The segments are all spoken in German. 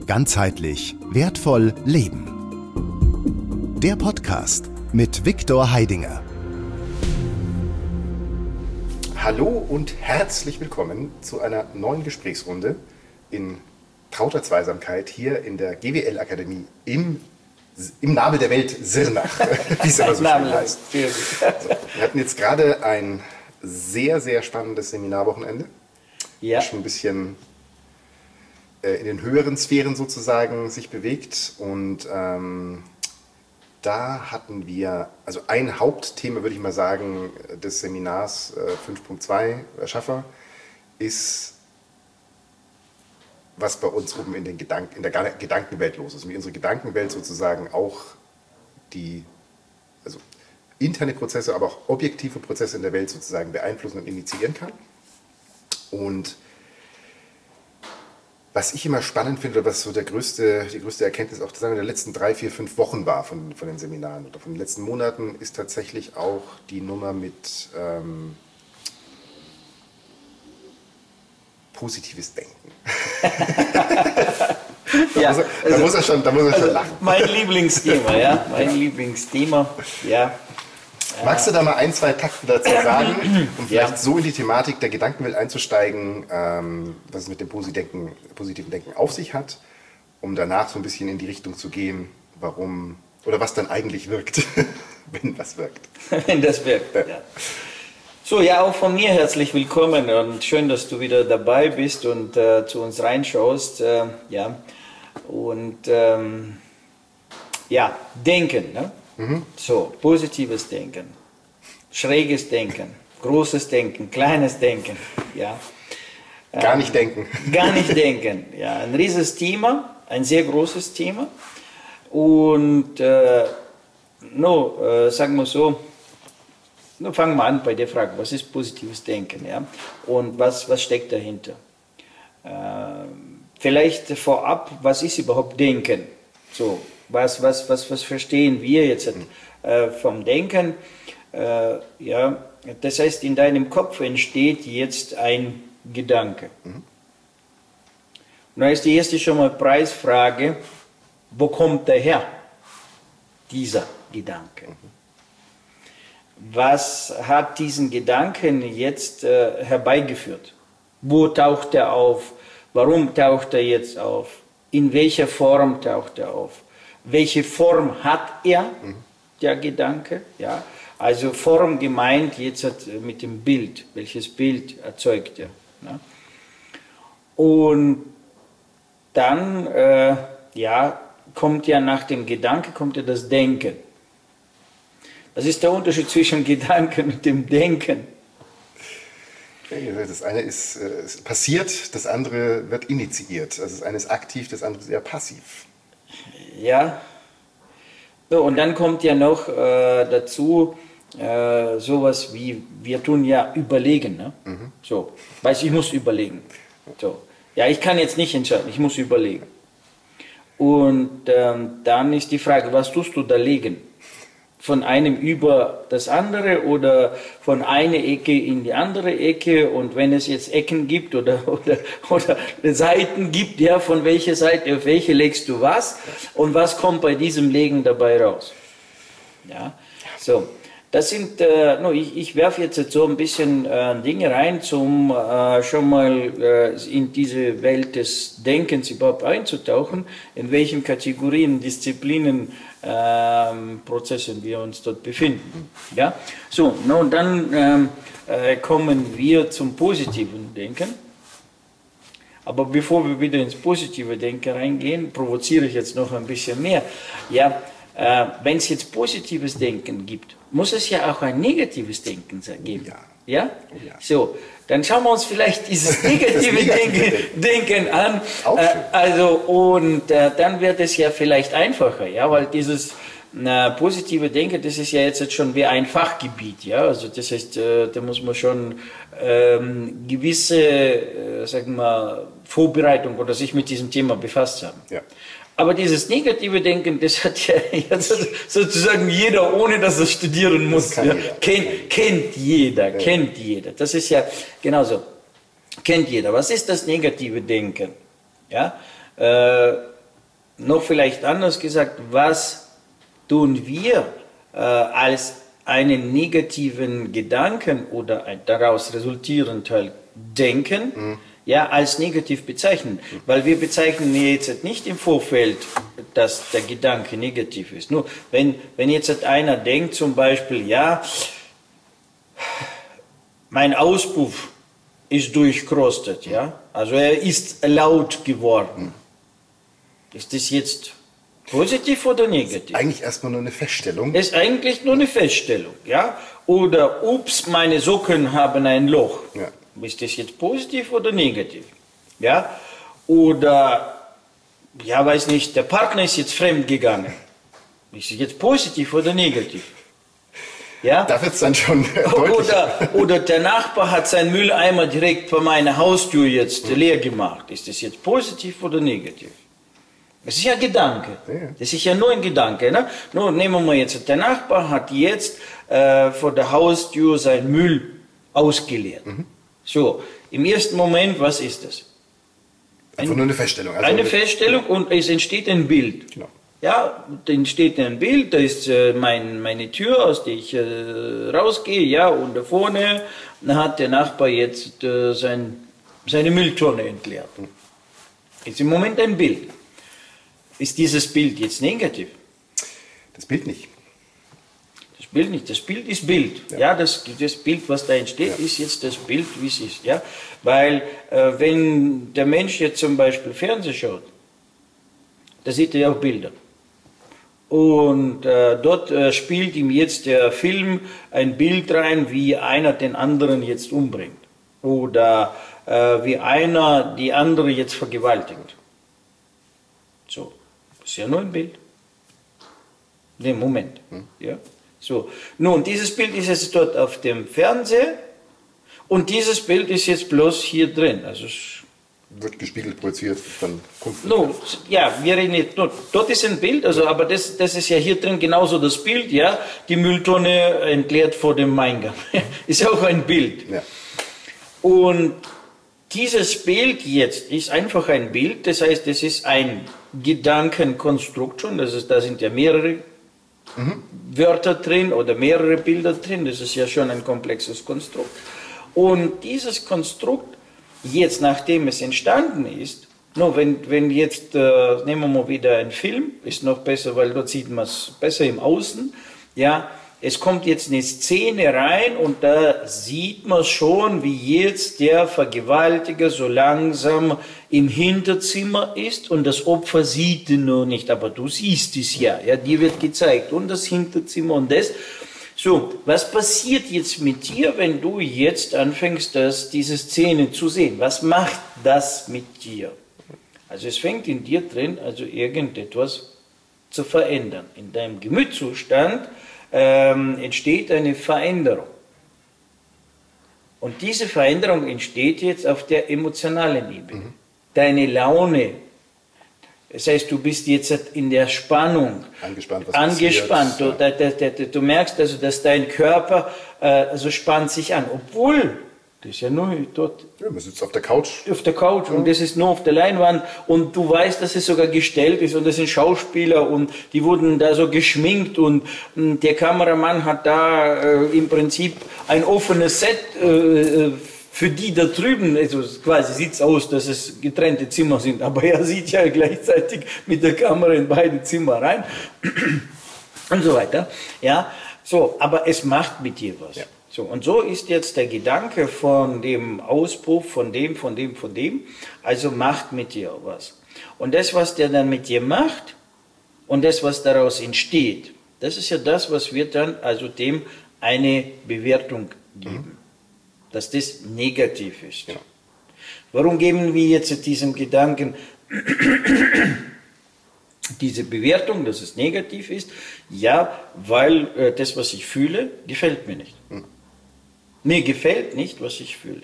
Ganzheitlich wertvoll leben. Der Podcast mit Viktor Heidinger. Hallo und herzlich willkommen zu einer neuen Gesprächsrunde in trauter Zweisamkeit hier in der GWL Akademie im Nabel der Welt Sirnach, wie es immer so schön heißt. So, wir hatten jetzt gerade ein sehr, sehr spannendes Seminarwochenende. Ja. Schon ein bisschen in den höheren Sphären sozusagen sich bewegt. Und da hatten wir, also ein Hauptthema, würde ich mal sagen, des Seminars 5.2 Schaffer ist, was bei uns oben in der Gedankenwelt los ist. Wie unsere Gedankenwelt sozusagen auch die interne Prozesse, aber auch objektive Prozesse in der Welt sozusagen beeinflussen und initiieren kann. Und was ich immer spannend finde, oder was so die größte Erkenntnis auch der letzten 3, 4, 5 Wochen war von den Seminaren oder von den letzten Monaten, ist tatsächlich auch die Nummer mit positives Denken. Da muss er schon lachen. Mein Lieblingsthema, ja. Mein Lieblingsthema, ja. Magst du da mal ein, zwei Takte dazu sagen, um vielleicht so in die Thematik der Gedankenwelt einzusteigen, was es mit dem positiven Denken auf sich hat, um danach so ein bisschen in die Richtung zu gehen, warum oder was dann eigentlich wirkt, wenn was wirkt. Wenn das wirkt, ja. So, ja, auch von mir herzlich willkommen und schön, dass du wieder dabei bist und zu uns reinschaust. Denken, ne? So, positives Denken, schräges Denken, großes Denken, kleines Denken, ja. Gar nicht denken. Gar nicht denken, ja. Ein riesiges Thema, ein sehr großes Thema. Und, sagen wir so, fangen wir an bei der Frage, was ist positives Denken, ja? Und was steckt dahinter? Vielleicht vorab, was ist überhaupt Denken? So. Was verstehen wir jetzt vom Denken? Das heißt, in deinem Kopf entsteht jetzt ein Gedanke. Und da ist die erste schon mal Preisfrage, wo kommt der her, dieser Gedanke? Was hat diesen Gedanken jetzt herbeigeführt? Wo taucht er auf? Warum taucht er jetzt auf? In welcher Form taucht er auf? Welche Form hat er, der Gedanke? Ja, also Form gemeint jetzt mit dem Bild. Welches Bild erzeugt er? Ne? Und dann kommt ja nach dem Gedanke das Denken. Was ist der Unterschied zwischen Gedanken und dem Denken? Das eine ist passiert, das andere wird initiiert. Also das eine ist aktiv, das andere ist eher passiv. Ja, so, und dann kommt ja noch dazu sowas wie, wir tun ja überlegen, ne? So, ich muss überlegen. So. Ja, ich kann jetzt nicht entscheiden, ich muss überlegen. Und dann ist die Frage, was tust du da legen? Von einem über das andere oder von einer Ecke in die andere Ecke, und wenn es jetzt Ecken gibt oder Seiten gibt, ja, von welcher Seite auf welche legst du was und was kommt bei diesem Legen dabei raus? Ja, so. Das sind, ich werfe jetzt so ein bisschen Dinge rein, um schon mal in diese Welt des Denkens überhaupt einzutauchen, in welchen Kategorien, Disziplinen, Prozessen wir uns dort befinden. Ja? So, und dann kommen wir zum positiven Denken. Aber bevor wir wieder ins positive Denken reingehen, provoziere ich jetzt noch ein bisschen mehr. Ja, wenn es jetzt positives Denken gibt, muss es ja auch ein negatives Denken geben. Ja. Ja? Oh ja. So, dann schauen wir uns vielleicht dieses negative Denken an. Dann wird es ja vielleicht einfacher, ja, weil dieses positive Denken, das ist ja jetzt schon wie ein Fachgebiet, ja, also das heißt, da muss man schon gewisse, sagen wir, Vorbereitung oder sich mit diesem Thema befasst haben. Ja. Aber dieses negative Denken, das hat ja sozusagen jeder, ohne dass er studieren muss. Ja. Kennt jeder. Das ist ja genauso. Kennt jeder. Was ist das negative Denken? Ja? noch vielleicht anders gesagt, was tun wir als einen negativen Gedanken oder ein daraus resultierenden Denken, ja, als negativ bezeichnen. Weil wir bezeichnen jetzt nicht im Vorfeld, dass der Gedanke negativ ist. Nur wenn jetzt einer denkt zum Beispiel, ja, mein Auspuff ist durchgerostet, ja, also er ist laut geworden. Ist das jetzt positiv oder negativ? Eigentlich erstmal nur eine Feststellung. Ist eigentlich nur eine Feststellung, ja. Oder, ups, meine Socken haben ein Loch. Ja. Ist das jetzt positiv oder negativ? Ja. Oder, ja, weiß nicht, der Partner ist jetzt fremd gegangen. Ist das jetzt positiv oder negativ? Ja? Da wird es dann schon deutlich. Oder der Nachbar hat seinen Mülleimer direkt vor meiner Haustür jetzt leer gemacht. Ist das jetzt positiv oder negativ? Das ist ja Gedanke. Ja. Das ist ja nur ein Gedanke. Ne? Nur nehmen wir mal jetzt, der Nachbar hat jetzt vor der Haustür seinen Müll ausgeleert. So, im ersten Moment, was ist das? Einfach nur eine Feststellung. Also eine Feststellung und es entsteht ein Bild. Genau. Ja, da entsteht ein Bild, da ist meine Tür, aus der ich rausgehe, ja, und da vorne hat der Nachbar jetzt seine Mülltonne entleert. Ist im Moment ein Bild. Ist dieses Bild jetzt negativ? Das Bild nicht. Das Bild nicht. Das Bild ist Bild. Ja, das Bild, was da entsteht, ist jetzt das Bild, wie es ist. Ja? Weil wenn der Mensch jetzt zum Beispiel Fernsehen schaut, da sieht er ja auch Bilder. Und dort spielt ihm jetzt der Film ein Bild rein, wie einer den anderen jetzt umbringt. Oder wie einer die andere jetzt vergewaltigt. So, das ist ja nur ein Bild. Ne, Moment. Ja? So. Nun, dieses Bild ist jetzt dort auf dem Fernseher und dieses Bild ist jetzt bloß hier drin. Also wird gespiegelt, projiziert, dann kommt. No, ja, wir reden jetzt, no, dort ist ein Bild, also, aber das ist ja hier drin genauso das Bild, ja, die Mülltonne entleert vor dem Eingang. Ist ja auch ein Bild. Ja. Und dieses Bild jetzt ist einfach ein Bild, das heißt, es ist ein Gedankenkonstrukt schon, da sind ja mehrere Wörter drin oder mehrere Bilder drin, das ist ja schon ein komplexes Konstrukt. Und dieses Konstrukt, jetzt nachdem es entstanden ist, no, wenn jetzt, nehmen wir mal wieder einen Film, ist noch besser, weil dort sieht man es besser im Außen, ja, es kommt jetzt eine Szene rein und da sieht man schon, wie jetzt der Vergewaltiger so langsam im Hinterzimmer ist und das Opfer sieht ihn noch nicht, aber du siehst es ja, ja, dir wird gezeigt und das Hinterzimmer und das. So, was passiert jetzt mit dir, wenn du jetzt anfängst, diese Szene zu sehen? Was macht das mit dir? Also es fängt in dir drin, also irgendetwas zu verändern. In deinem Gemütszustand entsteht eine Veränderung. Und diese Veränderung entsteht jetzt auf der emotionalen Ebene. Deine Laune, das heißt, du bist jetzt in der Spannung, angespannt. Du merkst also, dass dein Körper also spannt sich an, obwohl das ist ja nur dort. Ja, man sitzt auf der Couch. Auf der Couch und das ist nur auf der Leinwand und du weißt, dass es sogar gestellt ist und das sind Schauspieler und die wurden da so geschminkt und der Kameramann hat da im Prinzip ein offenes Set für die da drüben, also quasi sieht es aus, dass es getrennte Zimmer sind, aber er sieht ja gleichzeitig mit der Kamera in beide Zimmer rein und so weiter. Ja, so, aber es macht mit dir was. Ja. So, und so ist jetzt der Gedanke von dem Auspuff, von dem, also macht mit dir was. Und das, was der dann mit dir macht und das, was daraus entsteht, das ist ja das, was wir dann also dem eine Bewertung geben. Dass das negativ ist. Ja. Warum geben wir jetzt diesem Gedanken diese Bewertung, dass es negativ ist? Ja, weil das, was ich fühle, gefällt mir nicht. Mir gefällt nicht, was ich fühle.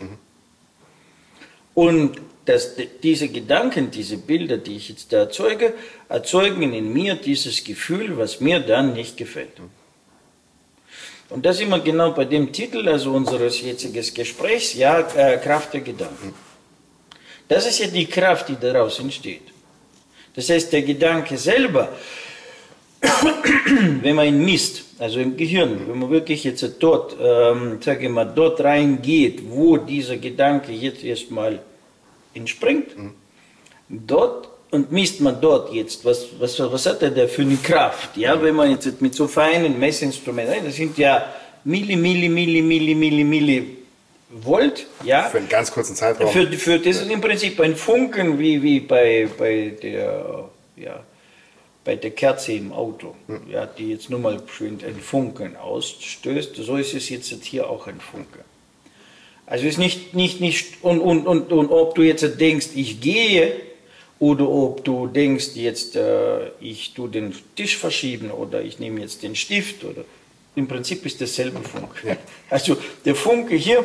Und diese Gedanken, diese Bilder, die ich jetzt da erzeuge, erzeugen in mir dieses Gefühl, was mir dann nicht gefällt. Und das immer genau bei dem Titel, also unseres jetzigen Gesprächs, ja, Kraft der Gedanken. Das ist ja die Kraft, die daraus entsteht. Das heißt, der Gedanke selber, wenn man ihn misst, also im Gehirn, wenn man wirklich jetzt dort, sage ich mal, dort reingeht, wo dieser Gedanke jetzt erstmal entspringt, dort und misst man dort jetzt, was hat er da für eine Kraft, ja, wenn man jetzt mit so feinen Messinstrumenten, das sind ja Millivolt, ja. Für einen ganz kurzen Zeitraum. Das ist im Prinzip ein Funken, wie bei der Kerze im Auto, ja, die jetzt nur mal schön einen Funken ausstößt, so ist es jetzt hier auch ein Funke. Also ist nicht und ob du jetzt denkst, ich gehe, oder ob du denkst, jetzt ich tue den Tisch verschieben oder ich nehme jetzt den Stift, oder im Prinzip ist dasselbe Funke. Ja. Also der Funke hier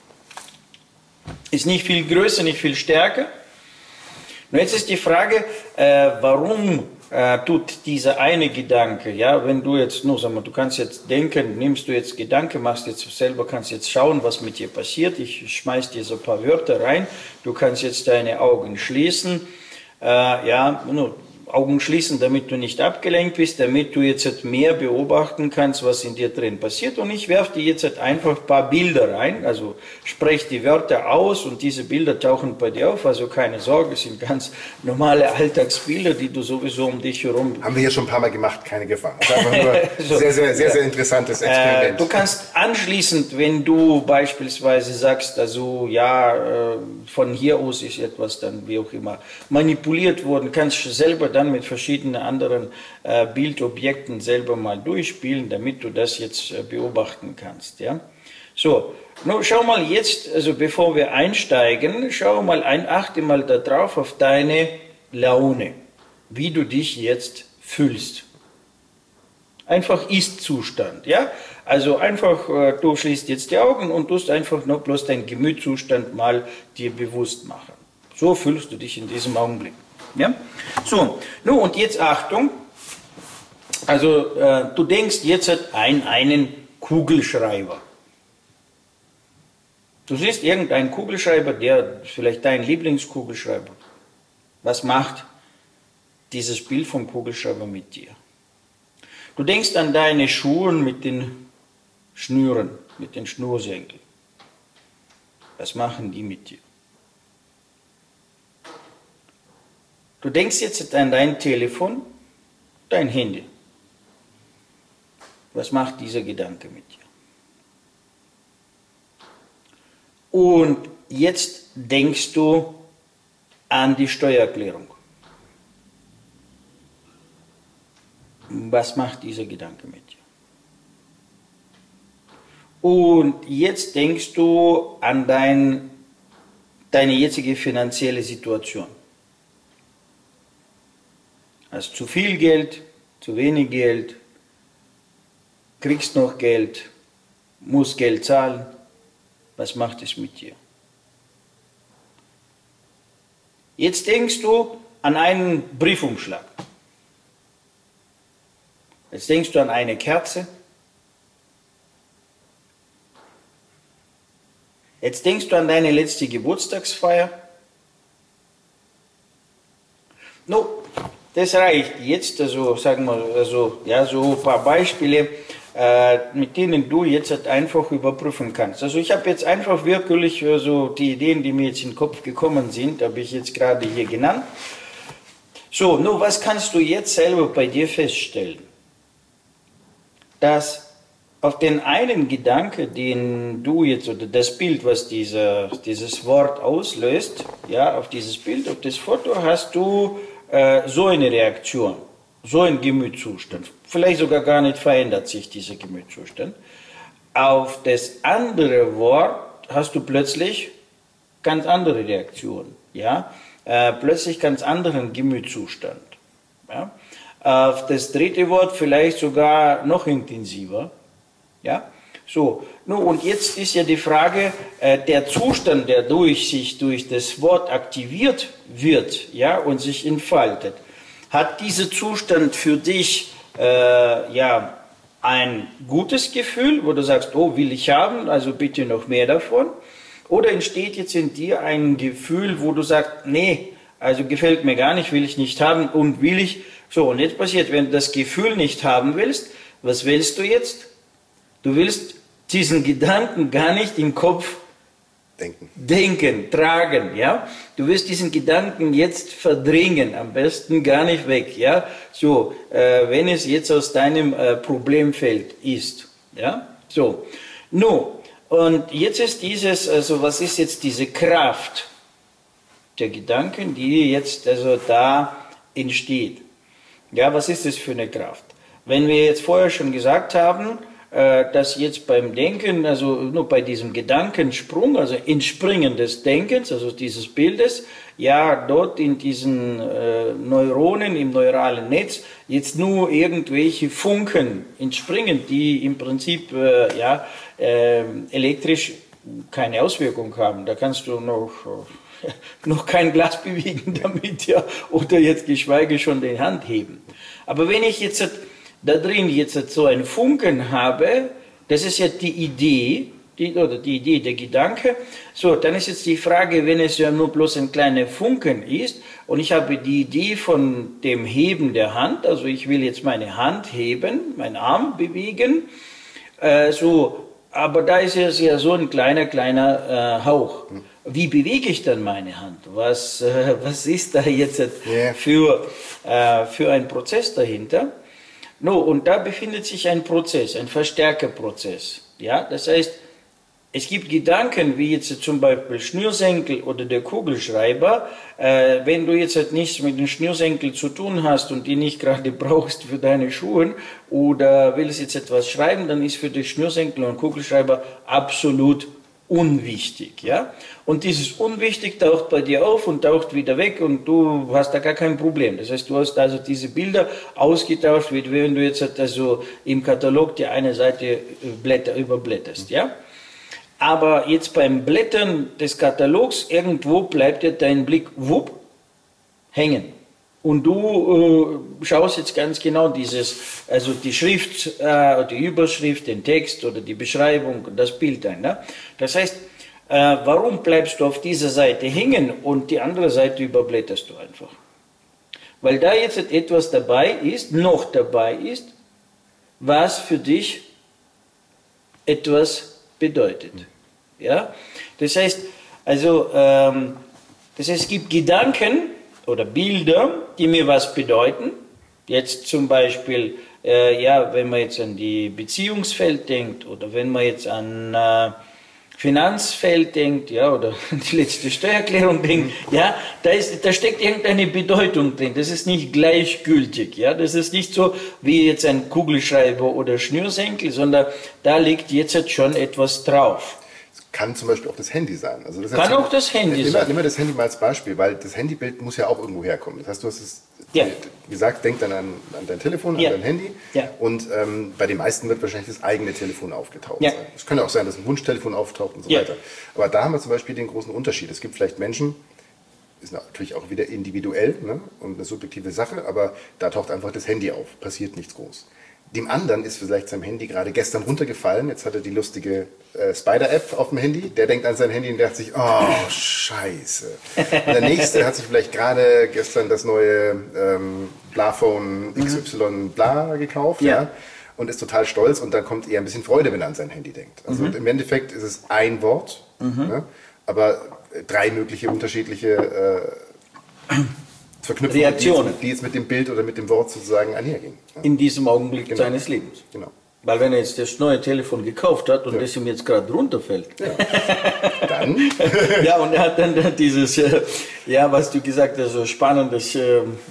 ist nicht viel größer, nicht viel stärker. Und jetzt ist die Frage, warum tut dieser eine Gedanke, ja, wenn du jetzt, nur sag mal, du kannst jetzt denken, nimmst du jetzt Gedanke, machst jetzt selber, kannst jetzt schauen, was mit dir passiert, ich schmeiß dir so ein paar Wörter rein, du kannst jetzt deine Augen schließen, ja, nur Augen schließen, damit du nicht abgelenkt bist, damit du jetzt mehr beobachten kannst, was in dir drin passiert. Und ich werfe dir jetzt einfach ein paar Bilder rein, also sprech die Wörter aus und diese Bilder tauchen bei dir auf, also keine Sorge, es sind ganz normale Alltagsbilder, die du sowieso um dich herum... Haben wir hier schon ein paar Mal gemacht, keine Gefahr. Das ist einfach nur so, sehr interessantes Experiment. Du kannst anschließend, wenn du beispielsweise sagst, also ja, von hier aus ist etwas dann, wie auch immer, manipuliert worden, kannst du selber dann mit verschiedenen anderen Bildobjekten selber mal durchspielen, damit du das jetzt beobachten kannst. Ja? So, nun schau mal jetzt, also bevor wir einsteigen, achte mal darauf auf deine Laune, wie du dich jetzt fühlst. Einfach Ist-Zustand, ja? Also einfach, du schließt jetzt die Augen und tust einfach nur bloß deinen Gemütszustand mal dir bewusst machen. So fühlst du dich in diesem Augenblick. Ja? So, nun und jetzt Achtung, also du denkst jetzt an einen Kugelschreiber. Du siehst irgendeinen Kugelschreiber, der vielleicht dein Lieblingskugelschreiber. Was macht dieses Bild vom Kugelschreiber mit dir? Du denkst an deine Schuhe mit den Schnüren, mit den Schnürsenkeln. Was machen die mit dir? Du denkst jetzt an dein Telefon, dein Handy. Was macht dieser Gedanke mit dir? Und jetzt denkst du an die Steuererklärung. Was macht dieser Gedanke mit dir? Und jetzt denkst du an deine jetzige finanzielle Situation. Hast zu viel Geld, zu wenig Geld, kriegst noch Geld, musst Geld zahlen. Was macht es mit dir? Jetzt denkst du an einen Briefumschlag. Jetzt denkst du an eine Kerze. Jetzt denkst du an deine letzte Geburtstagsfeier. No, das reicht jetzt, also sagen wir, also, ja, so ein paar Beispiele, mit denen du jetzt einfach überprüfen kannst. Also ich habe jetzt einfach wirklich so die Ideen, die mir jetzt in den Kopf gekommen sind, habe ich jetzt gerade hier genannt. So, nur was kannst du jetzt selber bei dir feststellen? Dass auf den einen Gedanke, den du jetzt, oder das Bild, was dieses Wort auslöst, ja, auf dieses Bild, auf das Foto, hast du so eine Reaktion, so ein Gemütszustand. Vielleicht sogar gar nicht verändert sich dieser Gemütszustand. Auf das andere Wort hast du plötzlich ganz andere Reaktionen, ja, plötzlich ganz anderen Gemütszustand. Ja? Auf das dritte Wort vielleicht sogar noch intensiver. Ja? So, nun, und jetzt ist ja die Frage, der Zustand, der durch das Wort aktiviert wird, ja, und sich entfaltet, hat dieser Zustand für dich ja, ein gutes Gefühl, wo du sagst, oh, will ich haben, also bitte noch mehr davon? Oder entsteht jetzt in dir ein Gefühl, wo du sagst, nee, also gefällt mir gar nicht, will ich nicht haben und will ich, so und jetzt passiert, wenn du das Gefühl nicht haben willst, was willst du jetzt? Du willst diesen Gedanken gar nicht im Kopf denken, tragen, ja. Du wirst diesen Gedanken jetzt verdrängen, am besten gar nicht weg, ja. So, wenn es jetzt aus deinem Problemfeld ist, ja. So, nun, und jetzt ist dieses, also was ist jetzt diese Kraft der Gedanken, die jetzt also da entsteht? Ja, was ist das für eine Kraft? Wenn wir jetzt vorher schon gesagt haben, dass jetzt beim Denken, also nur bei diesem Gedankensprung, also Entspringen des Denkens, also dieses Bildes, ja, dort in diesen Neuronen im neuralen Netz jetzt nur irgendwelche Funken entspringen, die im Prinzip elektrisch keine Auswirkung haben. Da kannst du noch kein Glas bewegen damit, ja, oder jetzt geschweige schon die Hand heben. Aber wenn ich jetzt da drin jetzt so einen Funken habe, das ist ja die Idee, der Gedanke, so, dann ist jetzt die Frage, wenn es ja nur bloß ein kleiner Funken ist und ich habe die Idee von dem Heben der Hand, also ich will jetzt meine Hand heben, meinen Arm bewegen, aber da ist es ja so ein kleiner Hauch. Wie bewege ich dann meine Hand? Was ist da jetzt für ein Prozess dahinter? No, und da befindet sich ein Prozess, ein Verstärkerprozess. Ja, das heißt, es gibt Gedanken, wie jetzt zum Beispiel Schnürsenkel oder der Kugelschreiber. Wenn du jetzt halt nichts mit dem Schnürsenkel zu tun hast und die nicht gerade brauchst für deine Schuhe oder willst jetzt etwas schreiben, dann ist für dich Schnürsenkel und Kugelschreiber absolut unwichtig, ja? Und dieses unwichtig taucht bei dir auf und taucht wieder weg und du hast da gar kein Problem. Das heißt, du hast also diese Bilder ausgetauscht, wie wenn du jetzt also im Katalog die eine Seite überblätterst, ja? Aber jetzt beim Blättern des Katalogs, irgendwo bleibt dir dein Blick, wupp, hängen. Und du schaust jetzt ganz genau also die Schrift, die Überschrift, den Text oder die Beschreibung, das Bild ein. Ne? Das heißt, warum bleibst du auf dieser Seite hängen und die andere Seite überblätterst du einfach? Weil da jetzt etwas noch dabei ist, was für dich etwas bedeutet. Ja? Das heißt, es gibt Gedanken oder Bilder, die mir was bedeuten. Jetzt zum Beispiel, wenn man jetzt an die Beziehungsfeld denkt oder wenn man jetzt an Finanzfeld denkt, ja, oder an die letzte Steuererklärung denkt, ja, da steckt irgendeine Bedeutung drin. Das ist nicht gleichgültig, ja, das ist nicht so wie jetzt ein Kugelschreiber oder Schnürsenkel, sondern da liegt jetzt schon etwas drauf. Kann zum Beispiel auch das Handy sein. Also das kann auch das Handy sein. Nimm mal das Handy mal als Beispiel, weil das Handybild muss ja auch irgendwo herkommen. Das heißt, du hast es gesagt, denk dann an dein Telefon, an dein Handy. Ja. Und bei den meisten wird wahrscheinlich das eigene Telefon aufgetaucht sein. Es könnte auch sein, dass ein Wunschtelefon auftaucht und so weiter. Aber da haben wir zum Beispiel den großen Unterschied. Es gibt vielleicht Menschen, ist natürlich auch wieder individuell, ne, und eine subjektive Sache, aber da taucht einfach das Handy auf, passiert nichts groß. Dem anderen ist vielleicht sein Handy gerade gestern runtergefallen, jetzt hat er die lustige Spider-App auf dem Handy, der denkt an sein Handy und dachte sich, oh, scheiße. Und der Nächste hat sich vielleicht gerade gestern das neue Blaphone XY bla gekauft, ja, und ist total stolz und dann kommt eher ein bisschen Freude, wenn er an sein Handy denkt. Also im Endeffekt ist es ein Wort, ne, aber drei mögliche unterschiedliche Verknüpfungen, Reaktionen, die jetzt mit dem Bild oder mit dem Wort sozusagen einhergehen. Ja. In diesem Augenblick seines Lebens. Genau. Weil wenn er jetzt das neue Telefon gekauft hat und das ihm jetzt gerade runterfällt, dann? Ja, und er hat dann dieses, was du gesagt hast, so spannendes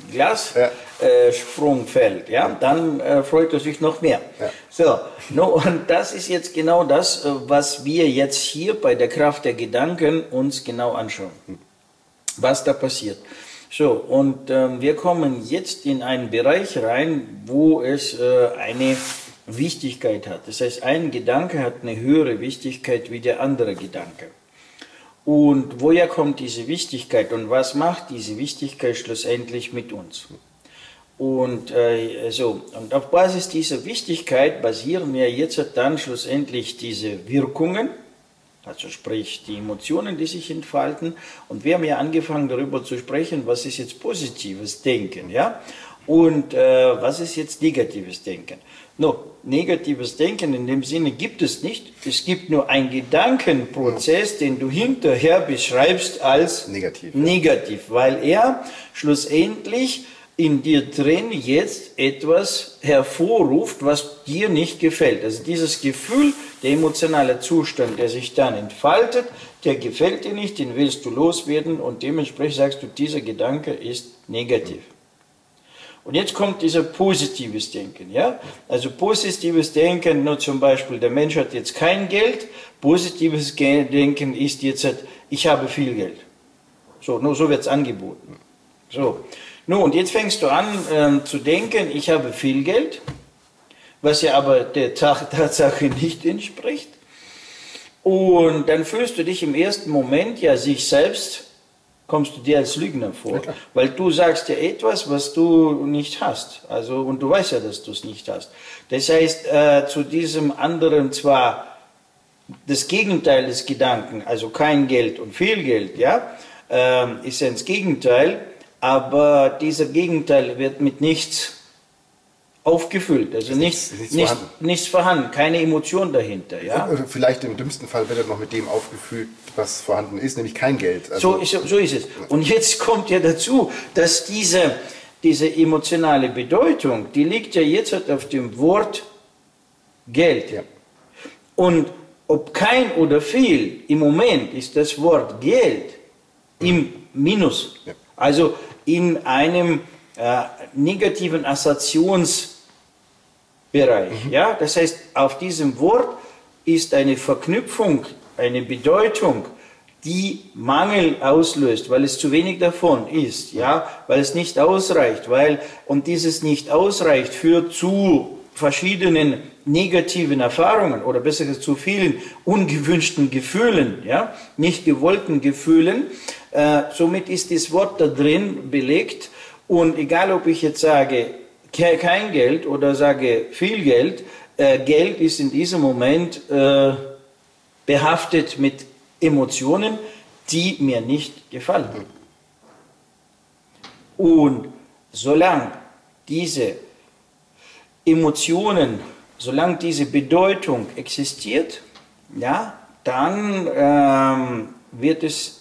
Glassprungfeld, dann freut er sich noch mehr. Ja. So, und das ist jetzt genau das, was wir jetzt hier bei der Kraft der Gedanken uns genau anschauen. Was da passiert. So, und wir kommen jetzt in einen Bereich rein, wo es eine Wichtigkeit hat. Das heißt, ein Gedanke hat eine höhere Wichtigkeit wie der andere Gedanke. Und woher kommt diese Wichtigkeit und was macht diese Wichtigkeit schlussendlich mit uns? Und und auf Basis dieser Wichtigkeit basieren ja jetzt dann schlussendlich diese Wirkungen, Also sprich die Emotionen, die sich entfalten. Und wir haben ja angefangen darüber zu sprechen, was ist jetzt positives Denken, ja? Und was ist jetzt negatives Denken? No, negatives Denken in dem Sinne gibt es nicht. Es gibt nur einen Gedankenprozess, den du hinterher beschreibst als negativ, weil er schlussendlich in dir drin jetzt etwas hervorruft, was dir nicht gefällt. Also dieses Gefühl, der emotionale Zustand, der sich dann entfaltet, der gefällt dir nicht, den willst du loswerden und dementsprechend sagst du, dieser Gedanke ist negativ. Und jetzt kommt dieser positives Denken, ja? Also positives Denken, nur zum Beispiel, der Mensch hat jetzt kein Geld, positives Denken ist jetzt, ich habe viel Geld. So, nur so wird es angeboten. So. Nun, und jetzt fängst du an zu denken, ich habe viel Geld, was ja aber der Tatsache nicht entspricht. Und dann fühlst du dich im ersten Moment ja sich selbst, kommst du dir als Lügner vor, weil du sagst ja etwas, was du nicht hast. Also, und du weißt ja, dass du es nicht hast. Das heißt, zu diesem anderen zwar das Gegenteil des Gedanken, also kein Geld und viel Geld, ja, ist ja ins Gegenteil, aber dieser Gegenteil wird mit nichts aufgefüllt, also nichts vorhanden, keine Emotion dahinter. Ja? Vielleicht im dümmsten Fall wird er noch mit dem aufgefüllt, was vorhanden ist, nämlich kein Geld. Also so ist es. Und jetzt kommt ja dazu, dass diese emotionale Bedeutung, die liegt ja jetzt halt auf dem Wort Geld. Ja. Und ob kein oder viel, im Moment ist das Wort Geld im Minus. Ja. Also in einem negativen Assoziationsbereich. Ja? Das heißt, auf diesem Wort ist eine Verknüpfung, eine Bedeutung, die Mangel auslöst, weil es zu wenig davon ist, ja? Weil es nicht ausreicht, und dieses nicht ausreicht führt zu verschiedenen negativen Erfahrungen oder besser gesagt zu vielen ungewünschten Gefühlen, ja? Nicht gewollten Gefühlen. Somit ist das Wort da drin belegt und egal ob ich jetzt sage kein Geld oder sage viel Geld, Geld ist in diesem Moment behaftet mit Emotionen, die mir nicht gefallen. Und solange diese Emotionen, solange diese Bedeutung existiert, ja, dann wird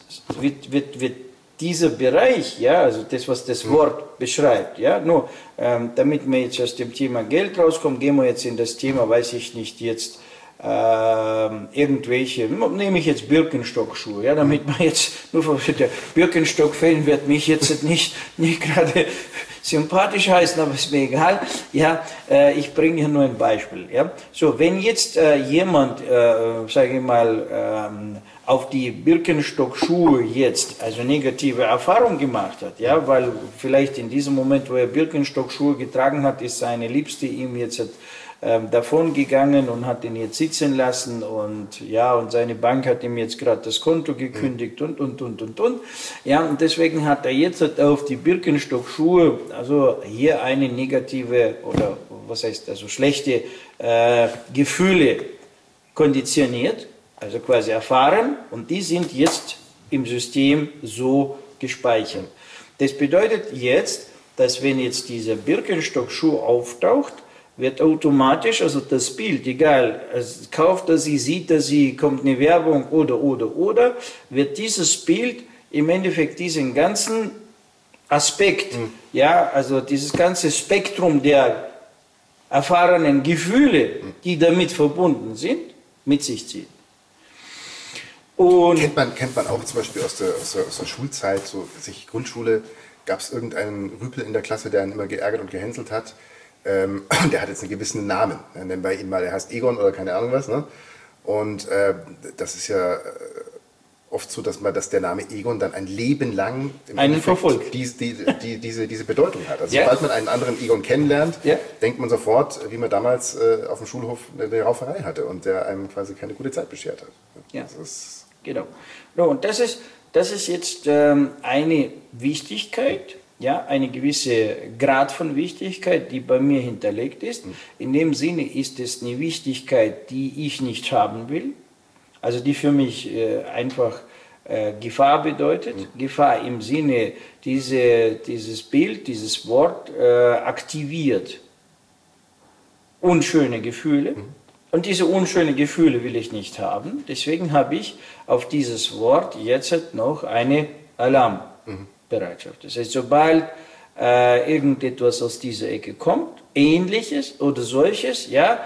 dieser Bereich, ja, also das, was das Wort beschreibt, ja, nur damit wir jetzt aus dem Thema Geld rauskommen, gehen wir jetzt in das Thema, weiß ich nicht, jetzt irgendwelche, nehme ich jetzt Birkenstock-Schuhe, ja, damit man jetzt, nur von der Birkenstock-Fan wird mich jetzt nicht gerade sympathisch heißen, aber ist mir egal, ja, ich bringe hier nur ein Beispiel, ja, so, wenn jetzt jemand, sage ich mal, auf die Birkenstock-Schuhe jetzt also negative Erfahrung gemacht hat, ja, weil vielleicht in diesem Moment, wo er Birkenstock-Schuhe getragen hat, ist seine Liebste ihm jetzt davon gegangen und hat ihn jetzt sitzen lassen und ja, und seine Bank hat ihm jetzt gerade das Konto gekündigt und. Ja, und deswegen hat er jetzt auf die Birkenstock-Schuhe, also hier eine negative oder was heißt also schlechte Gefühle konditioniert, also quasi erfahren und die sind jetzt im System so gespeichert. Das bedeutet jetzt, dass wenn jetzt dieser Birkenstock-Schuh auftaucht, wird automatisch, also das Bild, egal, also kauft er sie, sieht er sie, kommt eine Werbung oder, wird dieses Bild im Endeffekt diesen ganzen Aspekt, ja, also dieses ganze Spektrum der erfahrenen Gefühle, die damit verbunden sind, mit sich ziehen. Und kennt man auch zum Beispiel aus der Schulzeit, so Grundschule, gab es irgendeinen Rüpel in der Klasse, der einen immer geärgert und gehänselt hat. Der hat jetzt einen gewissen Namen. Nennen wir ihn mal, der heißt Egon oder keine Ahnung was. Ne? Und das ist ja oft so, dass der Name Egon dann ein Leben lang einen verfolgt. Diese Bedeutung hat. Also sobald man einen anderen Egon kennenlernt, denkt man sofort, wie man damals auf dem Schulhof eine Rauferei hatte und der einem quasi keine gute Zeit beschert hat. Ja, genau. No, und das ist jetzt eine Wichtigkeit, ja, eine gewisse Grad von Wichtigkeit, die bei mir hinterlegt ist. In dem Sinne ist es eine Wichtigkeit, die ich nicht haben will. also die für mich einfach Gefahr bedeutet. Gefahr im Sinne, dieses Bild, dieses Wort aktiviert unschöne Gefühle. Und diese unschönen Gefühle will ich nicht haben. Deswegen habe ich auf dieses Wort jetzt noch eine Alarmbereitschaft. Das heißt, sobald irgendetwas aus dieser Ecke kommt, Ähnliches oder solches, ja,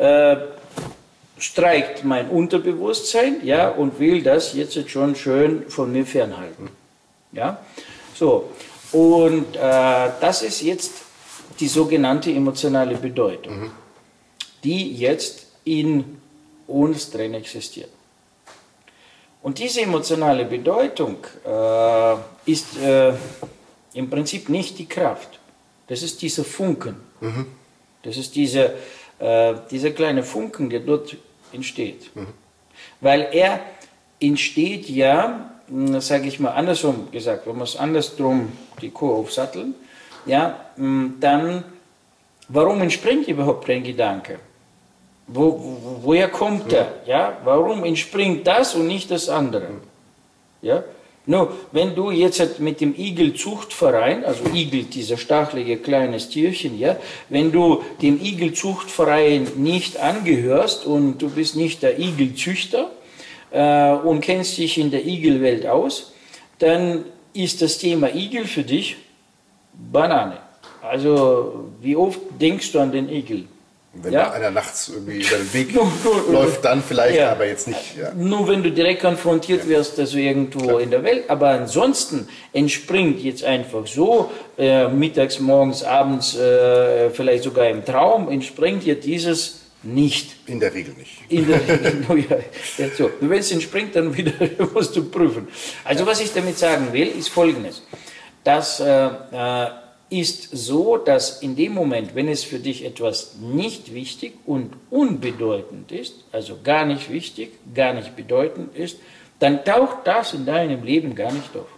streikt mein Unterbewusstsein, ja, und will das jetzt schon schön von mir fernhalten. Ja, so. Und das ist jetzt die sogenannte emotionale Bedeutung, die jetzt in uns drin existiert. Und diese emotionale Bedeutung ist im Prinzip nicht die Kraft. Das ist dieser Funken. Das ist dieser kleine Funken, der dort entsteht. Weil er entsteht ja, sage ich mal andersrum gesagt, wenn wir es andersrum die Kuh aufsatteln, ja, dann, warum entspringt überhaupt ein Gedanke? Woher kommt er? Ja? Warum entspringt das und nicht das andere? Ja? Nur, wenn du jetzt mit dem Igelzuchtverein, also Igel, dieser stachelige kleines Tierchen, ja, wenn du dem Igelzuchtverein nicht angehörst und du bist nicht der Igelzüchter und kennst dich in der Igelwelt aus, dann ist das Thema Igel für dich Banane. Also, wie oft denkst du an den Igel? Wenn einer nachts irgendwie über den Weg läuft, dann vielleicht, aber jetzt nicht. Ja. Nur wenn du direkt konfrontiert wirst, also irgendwo in der Welt. Aber ansonsten entspringt jetzt einfach so, mittags, morgens, abends, vielleicht sogar im Traum, entspringt dir dieses nicht. In der Regel nicht. In der Regel, ja. So. Wenn es entspringt, dann wieder musst du prüfen. Also was ich damit sagen will, ist Folgendes. Das ist so, dass in dem Moment, wenn es für dich etwas nicht wichtig und unbedeutend ist, also gar nicht wichtig, gar nicht bedeutend ist, dann taucht das in deinem Leben gar nicht auf.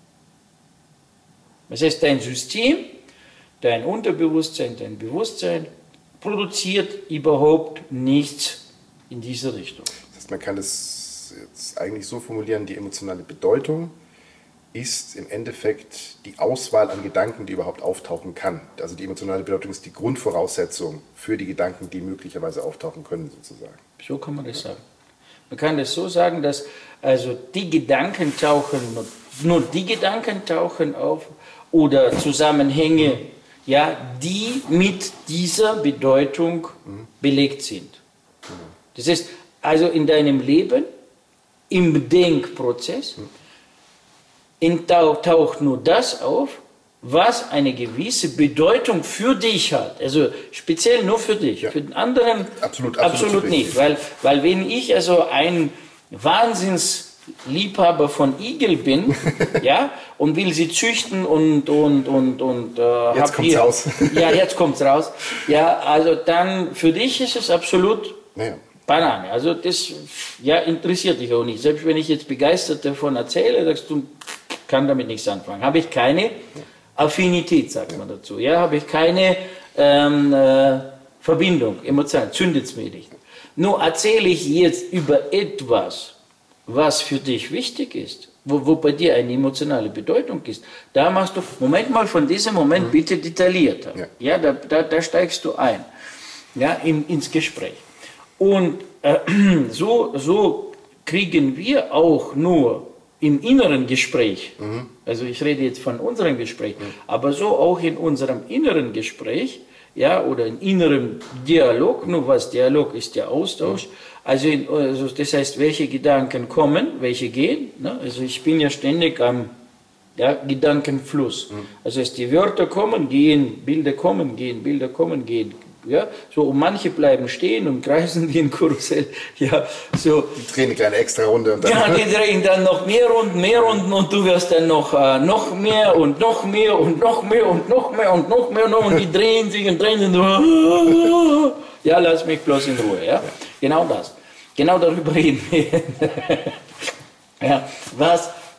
Das heißt, dein System, dein Unterbewusstsein, dein Bewusstsein produziert überhaupt nichts in diese Richtung. Das heißt, man kann es jetzt eigentlich so formulieren, die emotionale Bedeutung ist im Endeffekt die Auswahl an Gedanken, die überhaupt auftauchen kann. Also die emotionale Bedeutung ist die Grundvoraussetzung für die Gedanken, die möglicherweise auftauchen können, sozusagen. So kann man das sagen. Man kann das so sagen, dass also die Gedanken tauchen, nur die Gedanken tauchen auf oder Zusammenhänge, ja, die mit dieser Bedeutung belegt sind. Das heißt, also in deinem Leben, im Denkprozess, taucht nur das auf, was eine gewisse Bedeutung für dich hat. Also speziell nur für dich. Ja. Für den anderen absolut nicht. Weil wenn ich also ein Wahnsinnsliebhaber von Igel bin, ja, und will sie züchten und jetzt kommt's raus. Ja, jetzt kommt's raus. Ja, also dann für dich ist es absolut Banane. Also das interessiert dich auch nicht. Selbst wenn ich jetzt begeistert davon erzähle, sagst du, kann damit nichts anfangen. Habe ich keine Affinität, sagt man dazu. Ja, habe ich keine Verbindung, emotional, zündet es mir nicht. Nur erzähle ich jetzt über etwas, was für dich wichtig ist, wo bei dir eine emotionale Bedeutung ist. Da machst du, Moment mal, von diesem Moment bitte detaillierter. Ja, da steigst du ein, ja, ins Gespräch. Und so kriegen wir auch nur im inneren Gespräch, also ich rede jetzt von unserem Gespräch, aber so auch in unserem inneren Gespräch, ja, oder in innerem Dialog, nur was Dialog ist, der Austausch, also das heißt, welche Gedanken kommen, welche gehen, ne? Also ich bin ja ständig am Gedankenfluss, also die Wörter kommen, gehen, Bilder kommen, gehen, Bilder kommen, gehen. Ja, so, und manche bleiben stehen und kreisen wie ein Karussell. Ja, so. Die drehen eine kleine Extra-Runde. Und dann die drehen dann noch mehr Runden und du wirst dann noch mehr und noch mehr und noch mehr und noch mehr und noch mehr und die drehen sich und drehen sich. Ja, lass mich bloß in Ruhe. Ja? Genau das. Genau darüber reden wir. Ja,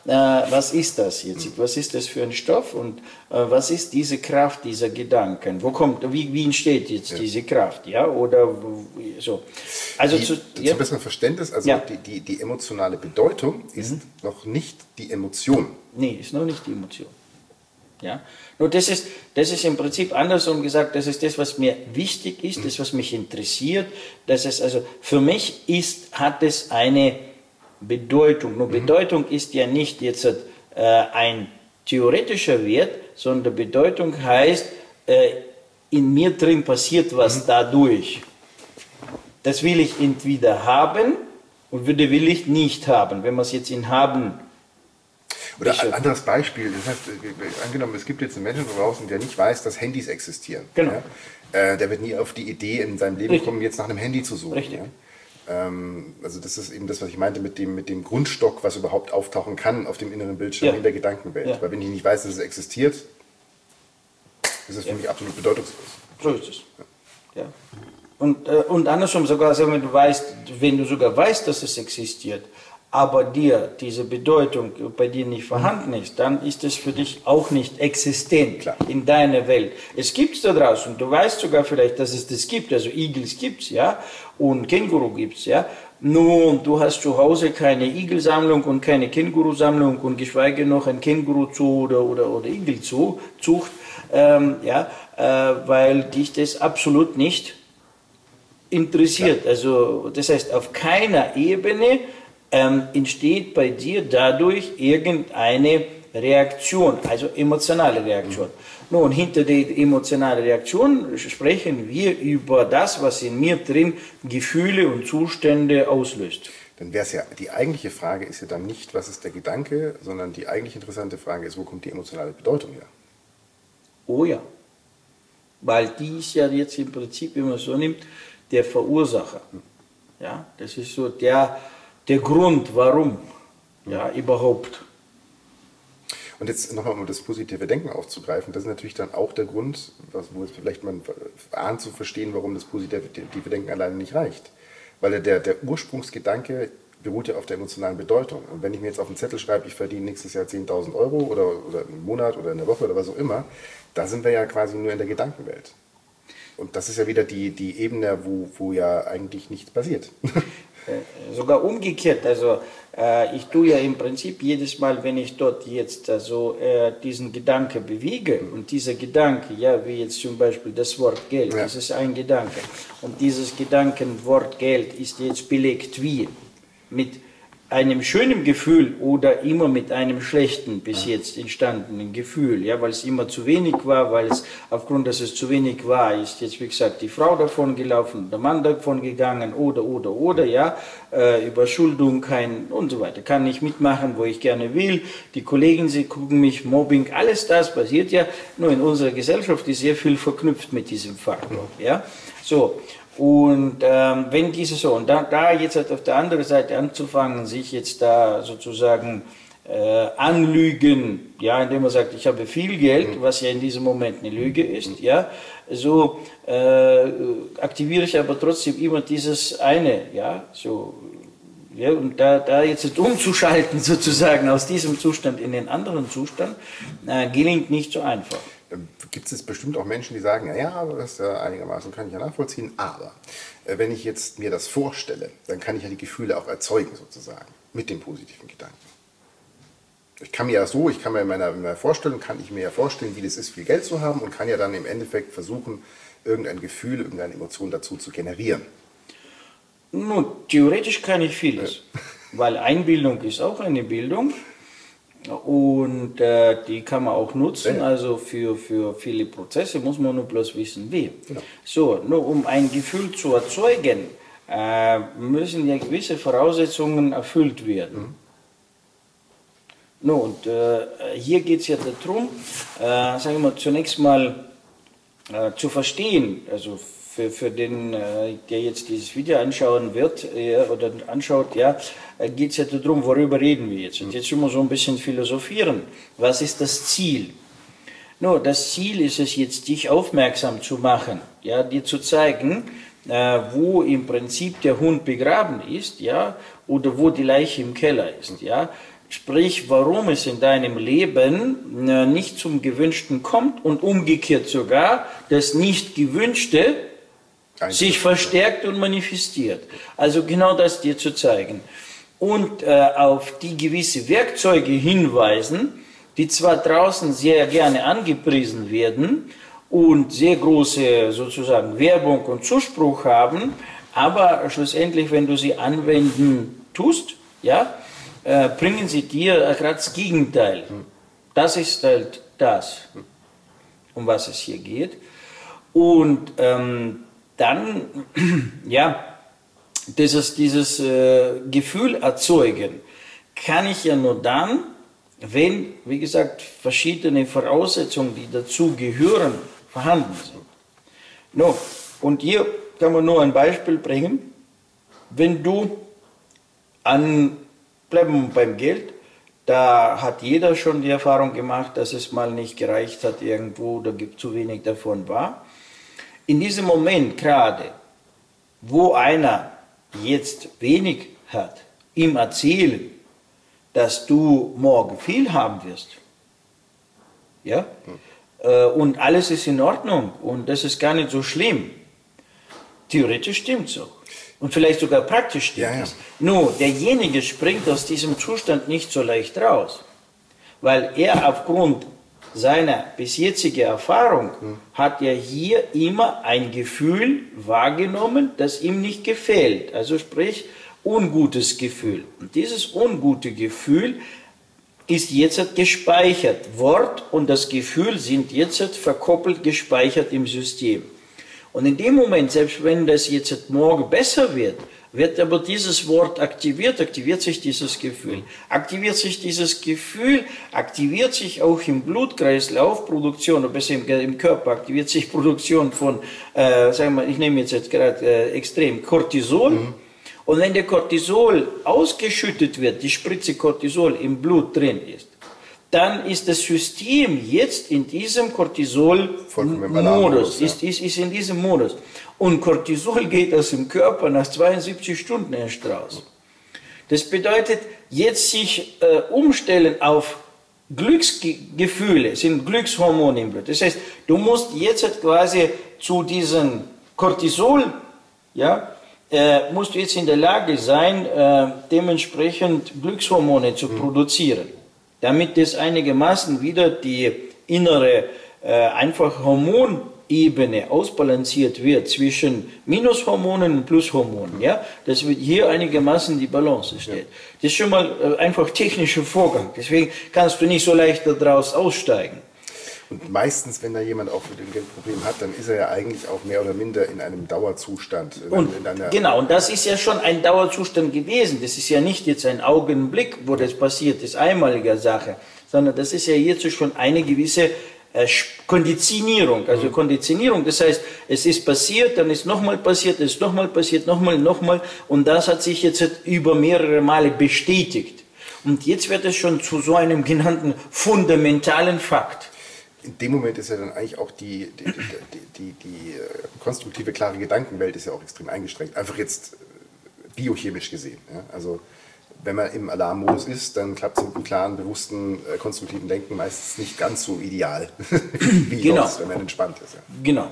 was ist das jetzt? Was ist das für ein Stoff und was ist diese Kraft dieser Gedanken? Wie entsteht jetzt diese Kraft? Ja, oder so. Also zum besseren Verständnis, also die emotionale Bedeutung ist noch nicht die Emotion. Nee, ist noch nicht die Emotion. Ja? Nur das ist im Prinzip andersrum gesagt, das ist das, was mir wichtig ist, das, was mich interessiert. Das ist also, für mich hat es eine Bedeutung. Nur Bedeutung ist ja nicht jetzt ein theoretischer Wert, sondern Bedeutung heißt, in mir drin passiert was dadurch. Das will ich entweder haben und will ich nicht haben. Wenn man es jetzt in haben. Oder ein anderes Beispiel, das heißt, angenommen, es gibt jetzt einen Menschen draußen, der nicht weiß, dass Handys existieren. Genau. Ja? Der wird nie auf die Idee in seinem Leben kommen, jetzt nach einem Handy zu suchen. Richtig. Ja? Also das ist eben das, was ich meinte mit dem Grundstock, was überhaupt auftauchen kann auf dem inneren Bildschirm in der Gedankenwelt. Ja. Weil wenn ich nicht weiß, dass es existiert, ist es für mich absolut bedeutungslos. So ist es. Ja. Und andersrum sogar, wenn du sogar weißt, dass es existiert, aber dir diese Bedeutung bei dir nicht vorhanden ist, dann ist es für dich auch nicht existent in deiner Welt. Es gibt es da draußen, du weißt sogar vielleicht, dass es das gibt, also Igels gibt es, ja, und Känguru gibt es, ja. Nun, du hast zu Hause keine Igelsammlung und keine Kängurusammlung und geschweige noch ein Känguru-Zoo oder Igel-Zucht, weil dich das absolut nicht interessiert. Also das heißt, auf keiner Ebene entsteht bei dir dadurch irgendeine Reaktion, also emotionale Reaktion. Nun, hinter der emotionalen Reaktion sprechen wir über das, was in mir drin Gefühle und Zustände auslöst. Dann wäre es ja, die eigentliche Frage ist ja dann nicht, was ist der Gedanke, sondern die eigentlich interessante Frage ist, wo kommt die emotionale Bedeutung her? Oh ja, weil die ist ja jetzt im Prinzip, wenn man so nimmt, der Verursacher. Ja, das ist so der Grund, warum überhaupt. Und jetzt nochmal, um das positive Denken aufzugreifen, das ist natürlich dann auch der Grund, wo jetzt vielleicht man ahnt zu verstehen, warum das positive Denken alleine nicht reicht. Weil der Ursprungsgedanke beruht ja auf der emotionalen Bedeutung. Und wenn ich mir jetzt auf den Zettel schreibe, ich verdiene nächstes Jahr 10.000 Euro oder im Monat oder in der Woche oder was auch immer, da sind wir ja quasi nur in der Gedankenwelt. Und das ist ja wieder die Ebene, wo ja eigentlich nichts passiert. Sogar umgekehrt, also ich tue ja im Prinzip jedes Mal, wenn ich dort jetzt diesen Gedanke bewege und dieser Gedanke, ja, wie jetzt zum Beispiel das Wort Geld, das ist ein Gedanke und dieses Gedankenwort Geld ist jetzt belegt wie? Mit einem schönen Gefühl oder immer mit einem schlechten bis jetzt entstandenen Gefühl, ja, weil es immer zu wenig war, weil es aufgrund, dass es zu wenig war, ist jetzt wie gesagt die Frau davon gelaufen, der Mann davon gegangen oder, ja, Überschuldung, und so weiter, kann nicht mitmachen, wo ich gerne will, die Kollegen, sie gucken mich, Mobbing, alles das passiert ja, nur in unserer Gesellschaft ist sehr viel verknüpft mit diesem Faktor, ja, so. Und wenn diese so, und da jetzt halt auf der anderen Seite anzufangen, sich jetzt da sozusagen anlügen, ja, indem man sagt, ich habe viel Geld, was ja in diesem Moment eine Lüge ist, ja, so aktiviere ich aber trotzdem immer dieses eine, ja, so, ja, und da jetzt umzuschalten sozusagen aus diesem Zustand in den anderen Zustand, gelingt nicht so einfach. Gibt es bestimmt auch Menschen, die sagen, ja, das einigermaßen kann ich ja nachvollziehen, aber wenn ich jetzt mir das vorstelle, dann kann ich ja die Gefühle auch erzeugen sozusagen, mit dem positiven Gedanken. Ich kann mir in meiner Vorstellung, kann ich mir ja vorstellen, wie das ist, viel Geld zu haben und kann ja dann im Endeffekt versuchen, irgendein Gefühl, irgendeine Emotion dazu zu generieren. Nun, theoretisch kann ich vieles, weil Einbildung ist auch eine Bildung. Und die kann man auch nutzen, also für viele Prozesse muss man nur bloß wissen, wie. Genau. So, nur um ein Gefühl zu erzeugen, müssen ja gewisse Voraussetzungen erfüllt werden. No, und hier geht es ja darum, sagen wir zunächst mal zu verstehen, also für den, der jetzt dieses Video anschauen wird oder anschaut, ja, geht es ja darum, worüber reden wir jetzt. Und jetzt schon mal so ein bisschen philosophieren. Was ist das Ziel? No, das Ziel ist es jetzt, dich aufmerksam zu machen, ja, dir zu zeigen, wo im Prinzip der Hund begraben ist, ja, oder wo die Leiche im Keller ist, ja. sprich, warum es in deinem Leben nicht zum Gewünschten kommt und umgekehrt sogar das Nicht-Gewünschte sich verstärkt und manifestiert. Also genau das dir zu zeigen. Und auf die gewisse Werkzeuge hinweisen, die zwar draußen sehr gerne angepriesen werden und sehr große sozusagen Werbung und Zuspruch haben, aber schlussendlich, wenn du sie anwenden tust, ja, bringen sie dir gerade das Gegenteil. Das ist halt das, um was es hier geht. Und dann, ja, dieses Gefühl erzeugen kann ich ja nur dann, wenn, wie gesagt, verschiedene Voraussetzungen, die dazu gehören, vorhanden sind. No, und hier kann man nur ein Beispiel bringen. Wenn du bleiben beim Geld, da hat jeder schon die Erfahrung gemacht, dass es mal nicht gereicht hat irgendwo oder zu wenig davon war. In diesem Moment gerade, wo einer jetzt wenig hat, ihm erzählen, dass du morgen viel haben wirst. Ja? Und alles ist in Ordnung und das ist gar nicht so schlimm. Theoretisch stimmt es auch. Und vielleicht sogar praktisch stimmt es. Nur, derjenige springt aus diesem Zustand nicht so leicht raus. Weil er aufgrund seiner bis jetzigen Erfahrung hat er hier immer ein Gefühl wahrgenommen, das ihm nicht gefällt. Also sprich, ungutes Gefühl. Und dieses ungute Gefühl ist jetzt gespeichert. Wort und das Gefühl sind jetzt verkoppelt gespeichert im System. Und in dem Moment, selbst wenn das jetzt morgen besser wird, wird aber dieses Wort aktiviert sich dieses Gefühl. Aktiviert sich dieses Gefühl, aktiviert sich auch im Blutkreislauf Produktion, oder besser im Körper aktiviert sich Produktion von, sagen wir, ich nehme jetzt gerade extrem Cortisol. Und wenn der Cortisol ausgeschüttet wird, die Spritze Cortisol im Blut drin ist, dann ist das System jetzt in diesem Cortisol-Modus, ist in diesem Modus. Und Cortisol geht aus dem Körper nach 72 Stunden erst raus. Das bedeutet, jetzt sich umstellen auf Glücksgefühle, sind Glückshormone im Blut. Das heißt, du musst jetzt quasi zu diesem Cortisol, ja, musst du jetzt in der Lage sein, dementsprechend Glückshormone zu produzieren, damit das einigermaßen wieder die innere einfach Hormonebene ausbalanciert wird zwischen Minushormonen und Plushormonen, ja, dass hier einigermaßen die Balance steht. Das ist schon mal einfach technischer Vorgang, deswegen kannst du nicht so leicht daraus aussteigen. Und meistens, wenn da jemand auch mit dem Geldproblem hat, dann ist er ja eigentlich auch mehr oder minder in einem Dauerzustand. Genau, und das ist ja schon ein Dauerzustand gewesen. Das ist ja nicht jetzt ein Augenblick, wo das passiert ist, einmalige Sache, sondern das ist ja jetzt schon eine gewisse Konditionierung. Also Konditionierung, das heißt, es ist passiert, dann ist nochmal passiert, es ist nochmal passiert, nochmal. Und das hat sich jetzt über mehrere Male bestätigt. Und jetzt wird es schon zu so einem genannten fundamentalen Fakt. In dem Moment ist ja dann eigentlich auch die konstruktive, klare Gedankenwelt ist ja auch extrem eingeschränkt. Einfach jetzt biochemisch gesehen. Ja? Also wenn man im Alarmmodus ist, dann klappt es mit einem klaren, bewussten, konstruktiven Denken meistens nicht ganz so ideal, wie sonst, wenn man entspannt ist. Ja? Genau.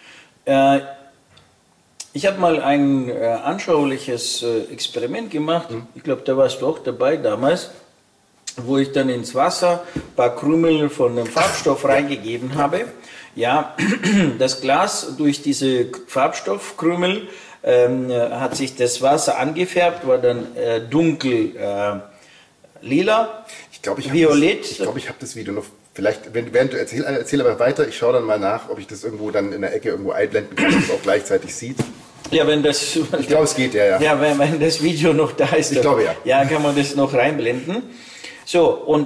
Ich habe mal ein anschauliches Experiment gemacht. Ich glaube, da warst du auch dabei damals, wo ich dann ins Wasser ein paar Krümel von dem Farbstoff reingegeben habe. Ja, das Glas durch diese Farbstoffkrümel hat sich das Wasser angefärbt, war dann dunkel lila, violett. Ich glaube, ich habe das Video noch, vielleicht, während du erzähl aber weiter, ich schaue dann mal nach, ob ich das irgendwo dann in der Ecke irgendwo einblenden kann, dass man es auch gleichzeitig sieht. Ja, wenn das... Ich glaube, es geht, ja. Ja, wenn das Video noch da ist, ich glaube, ja. Ja, kann man das noch reinblenden. So, und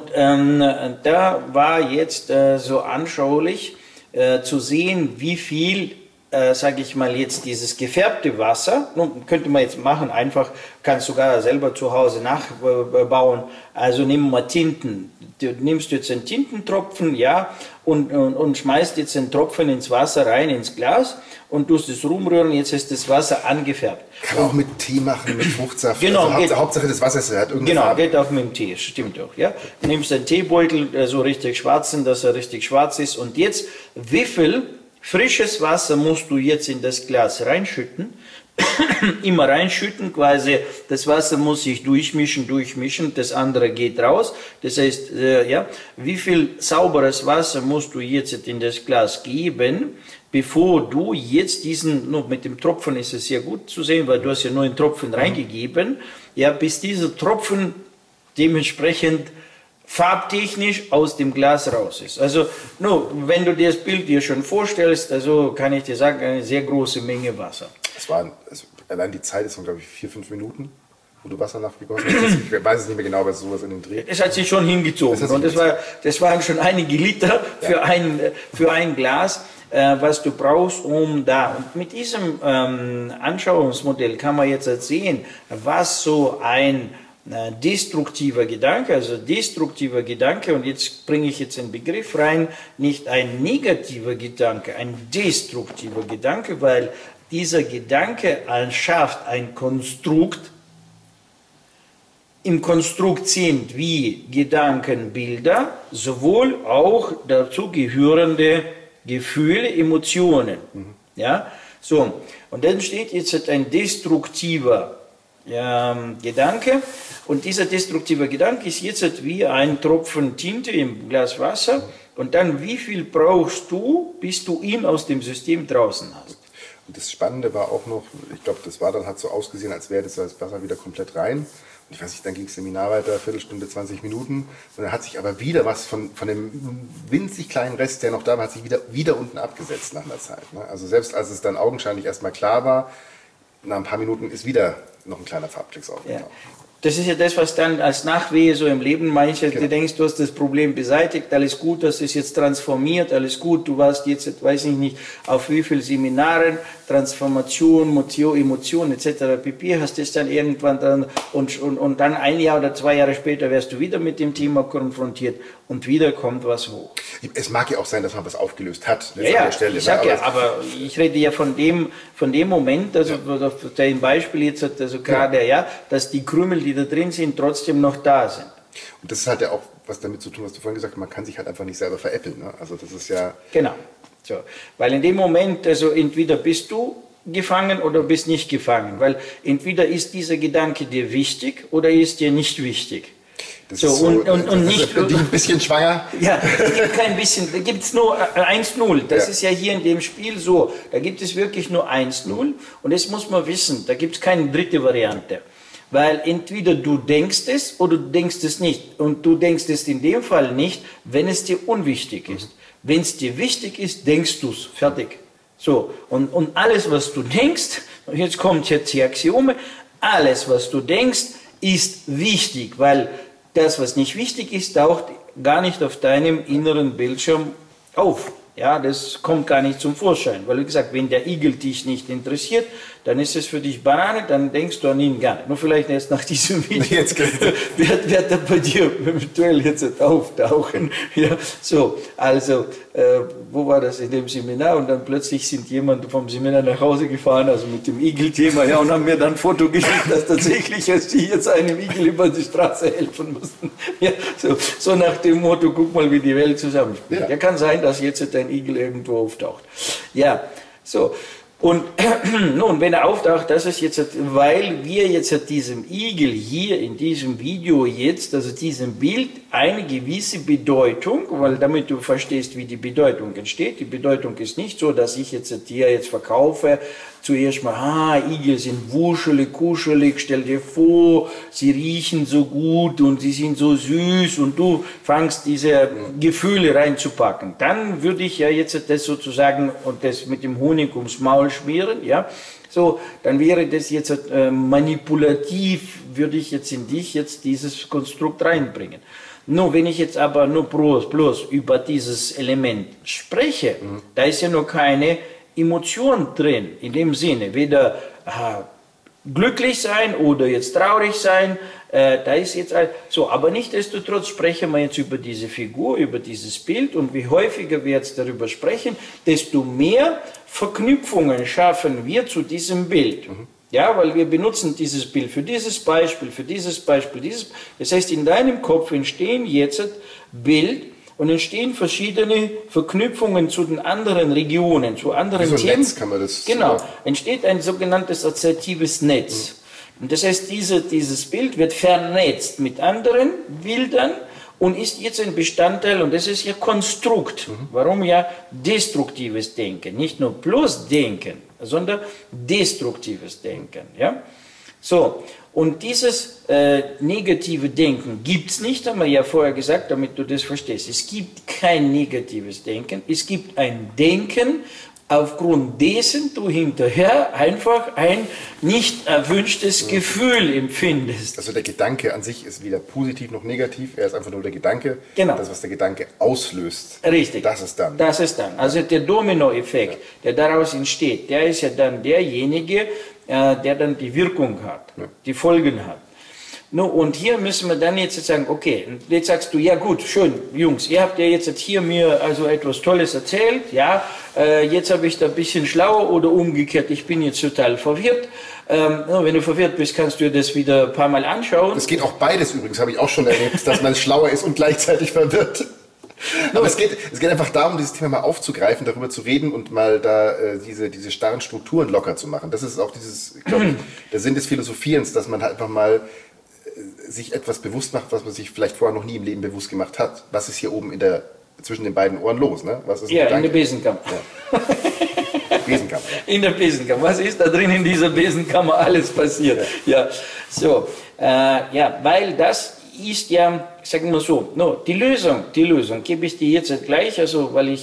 da war jetzt so anschaulich zu sehen, wie viel sage ich mal jetzt dieses gefärbte Wasser, nun, könnte man jetzt machen, einfach, kannst sogar selber zu Hause nachbauen, also nehmen wir Tinten, du nimmst jetzt einen Tintentropfen, ja, und schmeißt jetzt einen Tropfen ins Wasser rein, ins Glas und tust es rumrühren, jetzt ist das Wasser angefärbt. Kann man auch mit Tee machen, mit Fruchtsaft. Genau, also Hauptsache das Wasser hat irgendeine Farbe. Geht auch mit dem Tee, stimmt auch. Ja? Du nimmst einen Teebeutel, so richtig schwarzen, dass er richtig schwarz ist. Und jetzt, wie viel frisches Wasser musst du jetzt in das Glas reinschütten? Immer reinschütten, quasi das Wasser muss sich durchmischen, das andere geht raus. Das heißt, ja, wie viel sauberes Wasser musst du jetzt in das Glas geben, bevor du jetzt diesen, nur mit dem Tropfen ist es sehr gut zu sehen, weil du hast ja nur einen Tropfen reingegeben, ja, bis dieser Tropfen dementsprechend farbtechnisch aus dem Glas raus ist. Also, nur, wenn du dir das Bild dir schon vorstellst, also kann ich dir sagen, eine sehr große Menge Wasser. Allein die Zeit ist von, glaube ich, 4-5 Minuten, wo du Wasser nachgegossen hast. Ich weiß es nicht mehr genau, aber es ist sowas in den Dreh. Es hat sich schon hingezogen. Und das waren schon einige Liter für ein Glas, was du brauchst, um da. Und mit diesem Anschauungsmodell kann man jetzt sehen, was so ein destruktiver Gedanke, und jetzt bringe ich jetzt einen Begriff rein, nicht ein negativer Gedanke, ein destruktiver Gedanke, weil dieser Gedanke schafft ein Konstrukt. Im Konstrukt sind wie Gedankenbilder, sowohl auch dazu gehörende Gefühle, Emotionen. Ja? So. Und dann steht jetzt ein destruktiver Gedanke, und dieser destruktive Gedanke ist jetzt wie ein Tropfen Tinte im Glas Wasser, und dann wie viel brauchst du, bis du ihn aus dem System draußen hast. Und das Spannende war auch noch, ich glaube, das war dann hat so ausgesehen, als wäre das Wasser wieder komplett rein. Und ich weiß nicht, dann ging das Seminar weiter, Viertelstunde, 20 Minuten. Und dann hat sich aber wieder was von dem winzig kleinen Rest, der noch da war, hat sich wieder unten abgesetzt nach einer Zeit. Ne? Also selbst als es dann augenscheinlich erstmal klar war, nach ein paar Minuten ist wieder noch ein kleiner Farbklecks aufgetaucht. Ja. Das ist ja das, was dann als Nachwehe so im Leben manche, du denkst, du hast das Problem beseitigt, alles gut, das ist jetzt transformiert, alles gut, du warst jetzt, weiß ich nicht, auf wie viel Seminaren, Transformation, Emotion etc. pp. Hast es dann irgendwann dann und dann ein Jahr oder 2 Jahre später wärst du wieder mit dem Thema konfrontiert und wieder kommt was hoch. Es mag ja auch sein, dass man was aufgelöst hat. Ja, aber ich rede ja von dem Moment, also dein Beispiel jetzt, also gerade, ja, dass die Krümel, die da drin sind, trotzdem noch da sind. Und das hat ja auch was damit zu tun, was du vorhin gesagt hast, man kann sich halt einfach nicht selber veräppeln. Ne? Also das ist ja... Genau. So. Weil in dem Moment, also entweder bist du gefangen oder bist nicht gefangen. Weil entweder ist dieser Gedanke dir wichtig oder ist dir nicht wichtig. Das so, ist so, und nicht für dich ein bisschen schwanger. Ja, es gibt kein bisschen, da gibt es nur 1-0. Das ist ja hier in dem Spiel so. Da gibt es wirklich nur 1-0. Und das muss man wissen, da gibt es keine dritte Variante. Weil entweder du denkst es oder du denkst es nicht. Und du denkst es in dem Fall nicht, wenn es dir unwichtig ist. Wenn es dir wichtig ist, denkst du es. Fertig. So, und alles, was du denkst, und jetzt kommt jetzt die Axiome, alles, was du denkst, ist wichtig, weil das, was nicht wichtig ist, taucht gar nicht auf deinem inneren Bildschirm auf. Ja, das kommt gar nicht zum Vorschein, weil wie gesagt, wenn der Igel dich nicht interessiert, dann ist es für dich Banane, dann denkst du an ihn gar nicht. Nur vielleicht erst nach diesem Video wird er bei dir eventuell jetzt auftauchen. Ja, so, also, wo war das in dem Seminar? Und dann plötzlich sind jemand vom Seminar nach Hause gefahren, also mit dem Igel-Thema, ja, und haben mir dann ein Foto geschickt, dass tatsächlich sie jetzt einem Igel über die Straße helfen mussten. Ja, so nach dem Motto, guck mal, wie die Welt zusammenspielt. Ja, kann sein, dass jetzt ein Igel irgendwo auftaucht. Ja, so. Und nun, wenn er auftaucht, das ist jetzt, weil wir jetzt diesem Igel hier in diesem Video jetzt, also diesem Bild, eine gewisse Bedeutung, weil damit du verstehst, wie die Bedeutung entsteht. Die Bedeutung ist nicht so, dass ich jetzt dir jetzt verkaufe, zuerst mal, Igel sind wuschelig, kuschelig, stell dir vor, sie riechen so gut und sie sind so süß und du fangst diese Gefühle reinzupacken. Dann würde ich ja jetzt das sozusagen und das mit dem Honig ums Maul schmieren, ja, so, dann wäre das jetzt manipulativ, würde ich jetzt in dich jetzt dieses Konstrukt reinbringen. Nur wenn ich jetzt aber nur bloß über dieses Element spreche, da ist ja noch keine Emotion drin, in dem Sinne, weder glücklich sein oder jetzt traurig sein, da ist jetzt so, aber nichtsdestotrotz sprechen wir jetzt über diese Figur, über dieses Bild und wie häufiger wir jetzt darüber sprechen, desto mehr Verknüpfungen schaffen wir zu diesem Bild. Ja, weil wir benutzen dieses Bild für dieses Beispiel, für dieses Beispiel, dieses. Das heißt, in deinem Kopf entstehen jetzt Bild und entstehen verschiedene Verknüpfungen zu den anderen Regionen, zu anderen Wie so ein Themen. Netz kann man das. Genau, entsteht ein sogenanntes assoziatives Netz. Und das heißt, dieses Bild wird vernetzt mit anderen Bildern und ist jetzt ein Bestandteil, und das ist ja Konstrukt. Warum ja destruktives Denken, nicht nur bloß Denken, sondern destruktives Denken. Ja? So, und dieses negative Denken gibt es nicht, haben wir ja vorher gesagt, damit du das verstehst. Es gibt kein negatives Denken, es gibt ein Denken, aufgrund dessen du hinterher einfach ein nicht erwünschtes Gefühl empfindest. Also der Gedanke an sich ist weder positiv noch negativ, er ist einfach nur der Gedanke, Genau. das, was der Gedanke auslöst. Richtig. Das ist dann. Das ist dann. Also der Dominoeffekt, der daraus entsteht, der ist ja dann derjenige, der dann die Wirkung hat, die Folgen hat. No, und hier müssen wir dann jetzt sagen, okay, jetzt sagst du, ja gut, schön, Jungs, ihr habt ja jetzt hier mir also etwas Tolles erzählt, ja, jetzt habe ich da ein bisschen schlauer oder umgekehrt, ich bin jetzt total verwirrt. Wenn du verwirrt bist, kannst du dir das wieder ein paar Mal anschauen. Es geht auch beides übrigens, habe ich auch schon erlebt, dass man schlauer ist und gleichzeitig verwirrt. Aber es geht einfach darum, dieses Thema mal aufzugreifen, darüber zu reden und mal da diese starren Strukturen locker zu machen. Das ist auch glaube ich, der Sinn des Philosophierens, dass man halt einfach mal sich etwas bewusst macht, was man sich vielleicht vorher noch nie im Leben bewusst gemacht hat. Was ist hier oben zwischen den beiden Ohren los? Ne? Was ist ja, in der Besenkammer. Ja. Besenkammer. In der Besenkammer. Was ist da drin in dieser Besenkammer alles passiert? Ja, so. Weil das ist ja, sagen wir so, die Lösung gebe ich dir jetzt gleich, also weil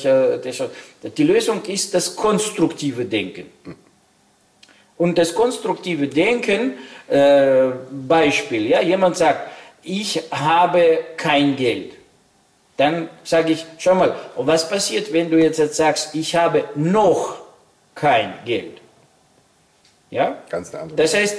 die Lösung ist das konstruktive Denken. Und das konstruktive Denken, Beispiel, ja, jemand sagt, ich habe kein Geld. Dann sage ich, schau mal, was passiert, wenn du jetzt sagst, ich habe noch kein Geld? Ja? Ganz eine andere. Das heißt,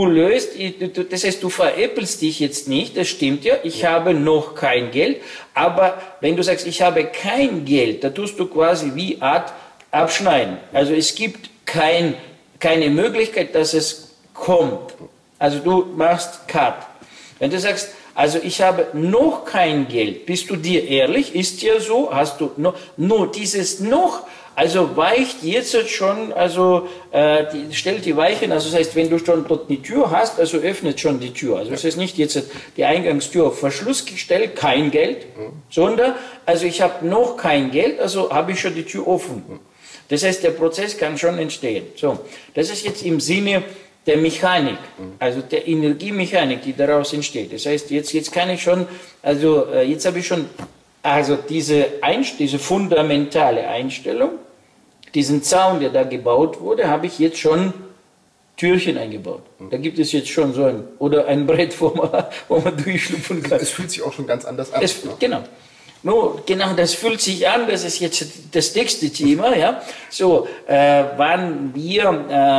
du veräppelst dich jetzt nicht, das stimmt ja, ich habe noch kein Geld, aber wenn du sagst, ich habe kein Geld, da tust du quasi wie Art abschneiden. Also es gibt keine Möglichkeit, dass es kommt. Also du machst Cut. Wenn du sagst, also ich habe noch kein Geld, bist du dir ehrlich? Ist ja so, hast du noch, nur dieses noch, also weicht jetzt schon, also stellt die Weichen, also das heißt, wenn du schon dort die Tür hast, also öffnet schon die Tür. Also es ist nicht jetzt die Eingangstür auf Verschluss gestellt, kein Geld, sondern, also ich habe noch kein Geld, also habe ich schon die Tür offen. Das heißt, der Prozess kann schon entstehen. So, das ist jetzt im Sinne der Mechanik, also der Energiemechanik, die daraus entsteht. Das heißt, jetzt kann ich schon, also jetzt habe ich schon, also diese fundamentale Einstellung, diesen Zaun, der da gebaut wurde, habe ich jetzt schon Türchen eingebaut. Da gibt es jetzt schon so ein Brett, wo man durchschlupfen kann. Es fühlt sich auch schon ganz anders an. Genau. No, genau, das fühlt sich an, das ist jetzt das nächste Thema, ja. So, wann wir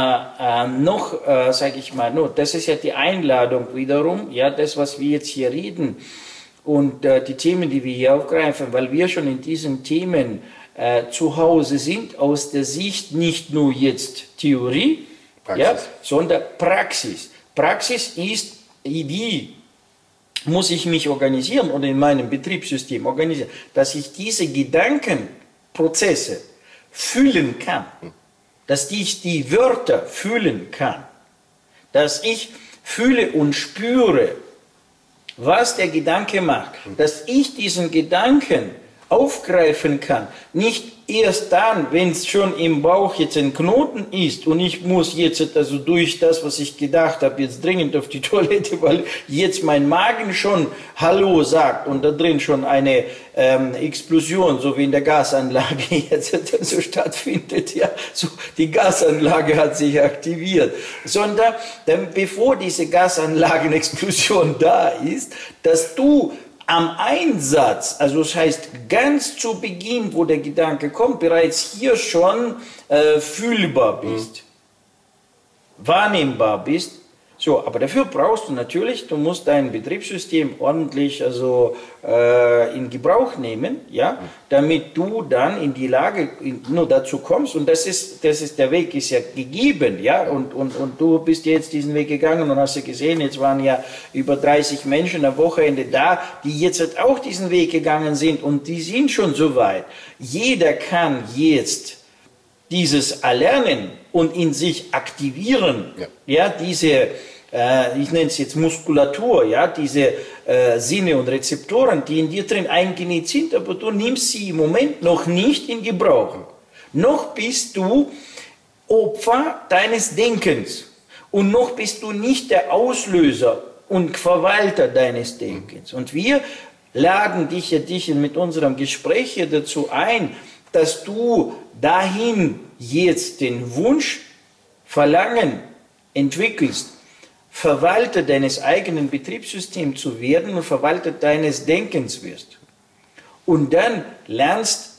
noch, sage ich mal, das ist ja die Einladung wiederum, ja, das, was wir jetzt hier reden und die Themen, die wir hier aufgreifen, weil wir schon in diesen Themen zu Hause sind, aus der Sicht nicht nur jetzt Theorie, ja, sondern Praxis. Praxis ist, wie muss ich mich organisieren oder in meinem Betriebssystem organisieren, dass ich diese Gedankenprozesse fühlen kann, dass ich die Wörter fühlen kann, dass ich fühle und spüre, was der Gedanke macht, dass ich diesen Gedanken aufgreifen kann, nicht erst dann, wenn es schon im Bauch jetzt ein Knoten ist und ich muss jetzt also durch das, was ich gedacht habe, jetzt dringend auf die Toilette, weil jetzt mein Magen schon Hallo sagt und da drin schon eine Explosion, so wie in der Gasanlage jetzt so stattfindet, ja, so die Gasanlage hat sich aktiviert, sondern dann, bevor diese Gasanlagenexplosion da ist, dass du am Einsatz, also das heißt ganz zu Beginn, wo der Gedanke kommt, bereits hier schon fühlbar bist, wahrnehmbar bist. So, aber dafür brauchst du natürlich, du musst dein Betriebssystem ordentlich in Gebrauch nehmen, ja, damit du dann in die Lage nur dazu kommst, und das ist der Weg ist ja gegeben, ja, und du bist jetzt diesen Weg gegangen und hast ja gesehen, jetzt waren ja über 30 Menschen am Wochenende da, die jetzt auch diesen Weg gegangen sind, und die sind schon so weit. Jeder kann jetzt dieses Erlernen und in sich aktivieren, ja diese, ich nenne es jetzt Muskulatur, ja, diese Sinne und Rezeptoren, die in dir drin eingenäht sind, aber du nimmst sie im Moment noch nicht in Gebrauch. Noch bist du Opfer deines Denkens und noch bist du nicht der Auslöser und Verwalter deines Denkens. Und wir laden dich mit unserem Gespräch hier dazu ein, dass du dahin jetzt den Wunsch, Verlangen entwickelst, Verwalter deines eigenen Betriebssystems zu werden und Verwalter deines Denkens wirst. Und dann erlernst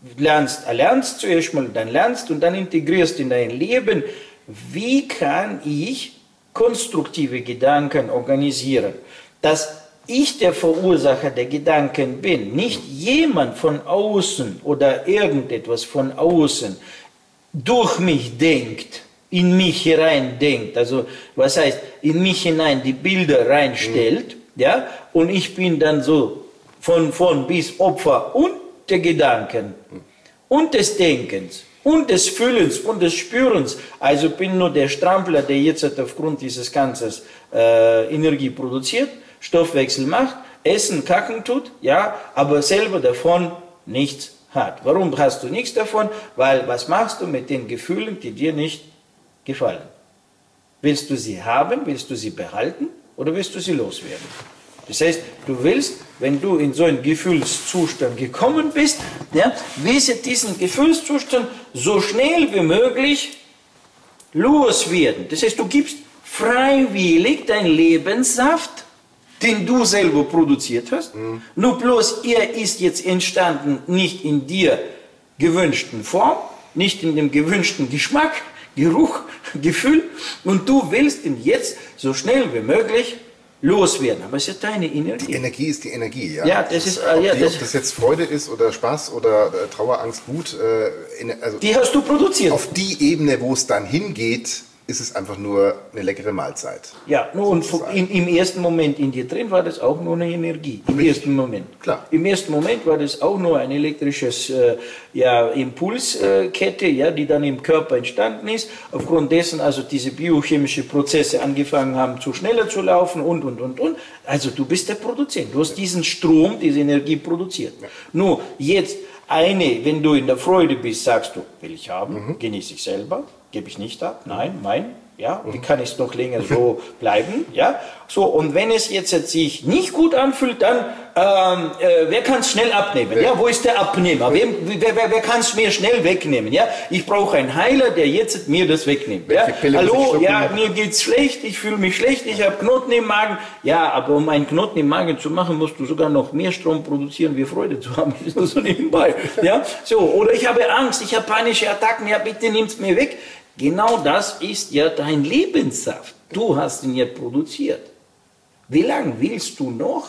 zuerst mal, dann lernst und dann integrierst in dein Leben, wie kann ich konstruktive Gedanken organisieren, dass ich der Verursacher der Gedanken bin, nicht jemand von außen oder irgendetwas von außen durch mich denkt, in mich hinein denkt, also was heißt, in mich hinein die Bilder reinstellt, ja, und ich bin dann so von bis Opfer und der Gedanken und des Denkens und des Fühlens und des Spürens, also bin nur der Strampler, der jetzt aufgrund dieses Ganzen Energie produziert, Stoffwechsel macht, Essen, Kacken tut, ja, aber selber davon nichts hat. Warum hast du nichts davon? Weil was machst du mit den Gefühlen, die dir nicht gefallen? Willst du sie haben, willst du sie behalten oder willst du sie loswerden? Das heißt, du willst, wenn du in so einen Gefühlszustand gekommen bist, ja, willst du diesen Gefühlszustand so schnell wie möglich loswerden. Das heißt, du gibst freiwillig deinen Lebenssaft, den du selber produziert hast, nur bloß er ist jetzt entstanden nicht in dir gewünschten Form, nicht in dem gewünschten Geschmack, Geruch, Gefühl, und du willst ihn jetzt so schnell wie möglich loswerden. Aber es ist ja deine Energie. Die Energie ist die Energie, ja. Ja, das ist, ob das jetzt Freude ist oder Spaß oder Trauer, Angst, Wut, also die hast du produziert. Auf die Ebene, wo es dann hingeht, ist es einfach nur eine leckere Mahlzeit. Ja, und im ersten Moment in dir drin war das auch nur eine Energie. Im ersten Moment. Klar. Im ersten Moment war das auch nur eine elektrische Impulskette, ja, die dann im Körper entstanden ist. Aufgrund dessen also diese biochemischen Prozesse angefangen haben, zu schneller zu laufen und. Also du bist der Produzent. Du hast diesen Strom, diese Energie produziert. Ja. Nur jetzt wenn du in der Freude bist, sagst du, will ich haben, genieße ich selber. Gebe ich nicht ab, nein, mein, ja, wie kann ich es noch länger so bleiben, ja, so, und wenn es jetzt sich nicht gut anfühlt, dann, wer kann es schnell abnehmen, ja, wo ist der Abnehmer, wer kann es mir schnell wegnehmen, ja, ich brauche einen Heiler, der jetzt mir das wegnimmt, ja, hallo, ja, mir geht's schlecht, ich fühle mich schlecht, ich habe Knoten im Magen, ja, aber um einen Knoten im Magen zu machen, musst du sogar noch mehr Strom produzieren, wie Freude zu haben, das ist nur so nebenbei, ja, so, oder ich habe Angst, ich habe panische Attacken, ja, bitte nimm's mir weg. Genau das ist ja dein Lebenssaft. Du hast ihn ja produziert. Wie lange willst du noch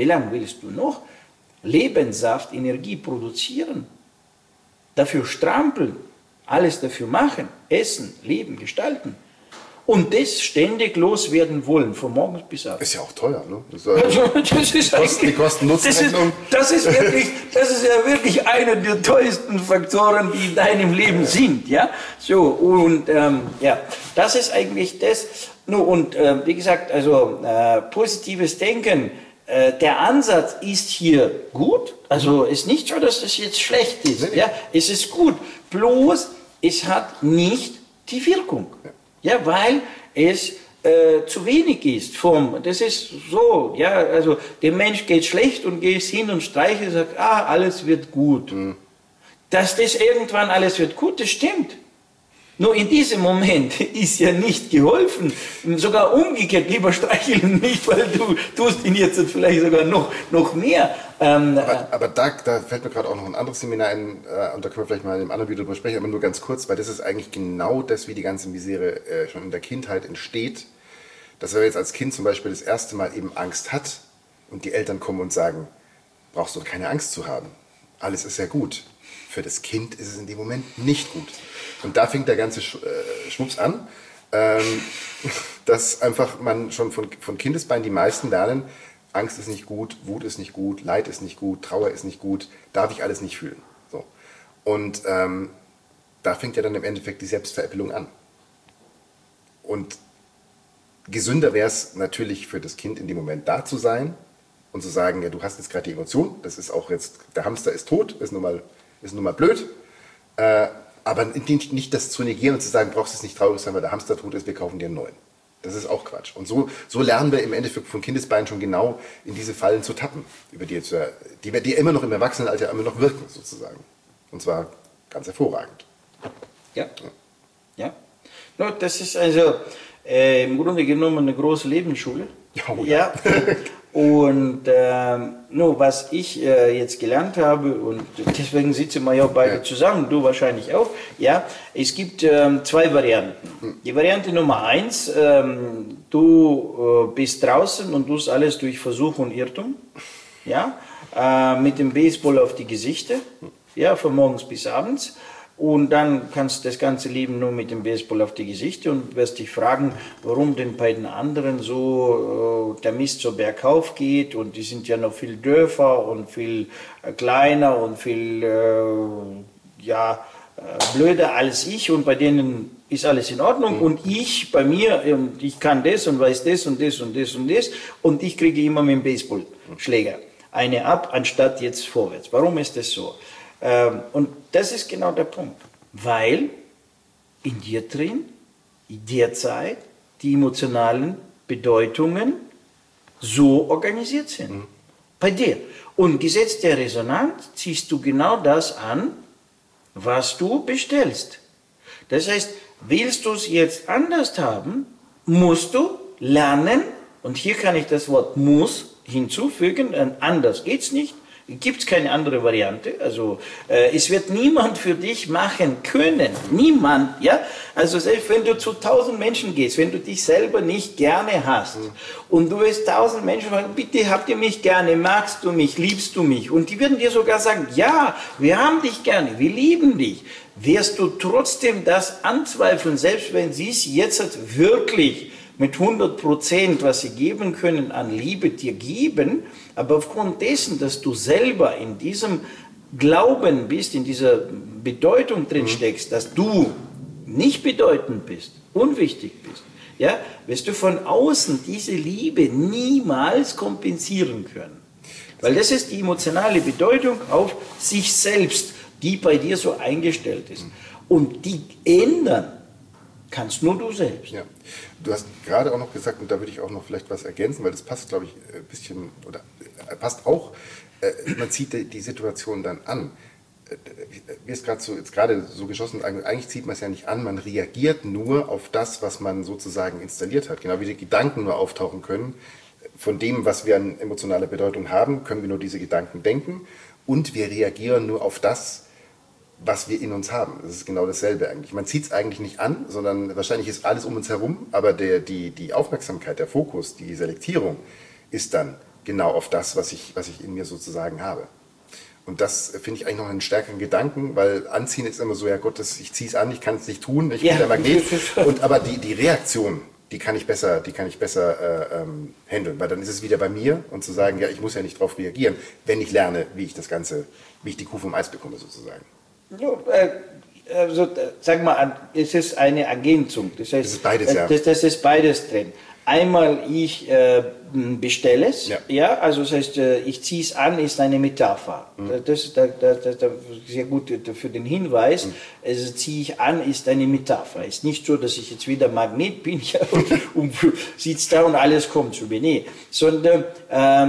Lebenssaft, Energie produzieren? Dafür strampeln, alles dafür machen, essen, leben, gestalten. Und das ständig loswerden wollen, von morgens bis abends. Ist ja auch teuer, ne? Die Kosten-Nutzen-Rechnung. Das ist ja wirklich einer der teuersten Faktoren, die in deinem Leben sind, ja? So, und, das ist eigentlich das. Und, wie gesagt, also, positives Denken, der Ansatz ist hier gut. Also, ist nicht so, dass es jetzt schlecht ist, ja? Es ist gut. Bloß, es hat nicht die Wirkung. Ja, weil es zu wenig ist das ist so, ja, also dem Mensch geht schlecht und geht hin und streichelt und sagt, alles wird gut. Dass das irgendwann alles wird gut, das stimmt. Nur in diesem Moment ist ja nicht geholfen. Sogar umgekehrt, lieber streicheln nicht, weil du tust ihn jetzt vielleicht sogar noch mehr. Aber da fällt mir gerade auch noch ein anderes Seminar ein, und da können wir vielleicht mal in einem anderen Video drüber sprechen, aber nur ganz kurz, weil das ist eigentlich genau das, wie die ganze Misere schon in der Kindheit entsteht. Dass wenn man jetzt als Kind zum Beispiel das erste Mal eben Angst hat und die Eltern kommen und sagen, brauchst du keine Angst zu haben, alles ist ja gut. Für das Kind ist es in dem Moment nicht gut. Und da fängt der ganze Schmups an, dass einfach man schon von Kindesbeinen die meisten lernen, Angst ist nicht gut, Wut ist nicht gut, Leid ist nicht gut, Trauer ist nicht gut, darf ich alles nicht fühlen. So. Und da fängt ja dann im Endeffekt die Selbstveräppelung an. Und gesünder wäre es natürlich für das Kind in dem Moment da zu sein und zu sagen, ja, du hast jetzt gerade die Emotion, das ist auch jetzt, der Hamster ist tot, ist nun mal blöd, aber nicht das zu negieren und zu sagen, brauchst du nicht traurig sein, weil der Hamster tot ist, wir kaufen dir einen neuen. Das ist auch Quatsch. Und so lernen wir im Endeffekt von Kindesbeinen schon genau in diese Fallen zu tappen, über die immer noch im Erwachsenenalter immer noch wirken, sozusagen. Und zwar ganz hervorragend. Ja. No, das ist also im Grunde genommen eine große Lebensschule. Oh, ja. Und was ich jetzt gelernt habe, und deswegen sitzen wir ja beide zusammen, du wahrscheinlich auch, ja, es gibt zwei Varianten. Die Variante Nummer 1, du bist draußen und tust alles durch Versuch und Irrtum, ja, mit dem Baseball auf die Gesichter, ja, von morgens bis abends. Und dann kannst du das ganze Leben nur mit dem Baseball auf die Gesichter und wirst dich fragen, warum denn bei den anderen so der Mist so bergauf geht, und die sind ja noch viel Dörfer und viel kleiner und viel blöder als ich, und bei denen ist alles in Ordnung, und ich bei mir, ich kann das und weiß das und das und das und das, und ich kriege immer mit dem Baseballschläger eine ab, anstatt jetzt vorwärts. Warum ist das so? Und das ist genau der Punkt, weil in dir drin, derzeit, die emotionalen Bedeutungen so organisiert sind. Bei dir. Und Gesetz der Resonanz ziehst du genau das an, was du bestellst. Das heißt, willst du es jetzt anders haben, musst du lernen, und hier kann ich das Wort muss hinzufügen, anders geht es nicht. Gibt es keine andere Variante, also es wird niemand für dich machen können, niemand, ja, also selbst wenn du zu 1000 Menschen gehst, wenn du dich selber nicht gerne hast und du wirst 1000 Menschen fragen, bitte habt ihr mich gerne, magst du mich, liebst du mich, und die werden dir sogar sagen, ja, wir haben dich gerne, wir lieben dich, wirst du trotzdem das anzweifeln, selbst wenn sie es jetzt wirklich mit 100%, was sie geben können, an Liebe dir geben, aber aufgrund dessen, dass du selber in diesem Glauben bist, in dieser Bedeutung drin steckst, dass du nicht bedeutend bist, unwichtig bist, ja, wirst du von außen diese Liebe niemals kompensieren können. Weil das ist die emotionale Bedeutung auf sich selbst, die bei dir so eingestellt ist. Und die ändern kannst nur du selbst. Ja. Du hast gerade auch noch gesagt, und da würde ich auch noch vielleicht was ergänzen, weil das passt, glaube ich, ein bisschen, oder passt auch, man zieht die Situation dann an. Mir ist gerade so geschossen, eigentlich zieht man es ja nicht an, man reagiert nur auf das, was man sozusagen installiert hat. Genau wie die Gedanken nur auftauchen können. Von dem, was wir an emotionaler Bedeutung haben, können wir nur diese Gedanken denken, und wir reagieren nur auf das, was wir in uns haben. Das ist genau dasselbe eigentlich. Man zieht es eigentlich nicht an, sondern wahrscheinlich ist alles um uns herum, aber die Aufmerksamkeit, der Fokus, die Selektierung ist dann genau auf das, was ich in mir sozusagen habe. Und das finde ich eigentlich noch einen stärkeren Gedanken, weil anziehen ist immer so, ja Gott, ich ziehe es an, ich kann es nicht tun, ich bin der Magnet. Aber die Reaktion, die kann ich besser handeln, weil dann ist es wieder bei mir, und zu sagen, ja, ich muss ja nicht darauf reagieren, wenn ich lerne, wie ich die Kuh vom Eis bekomme sozusagen. Also, sag mal, es ist eine Ergänzung. Das heißt, das ist beides, ja. Das ist beides drin. Einmal, ich bestelle es, ja, also das heißt, ich ziehe es an, ist eine Metapher. Das ist sehr gut für den Hinweis. Also ziehe ich an, ist eine Metapher. Ist nicht so, dass ich jetzt wieder Magnet bin, ja, und sitze da und alles kommt zu mir. Nee, sondern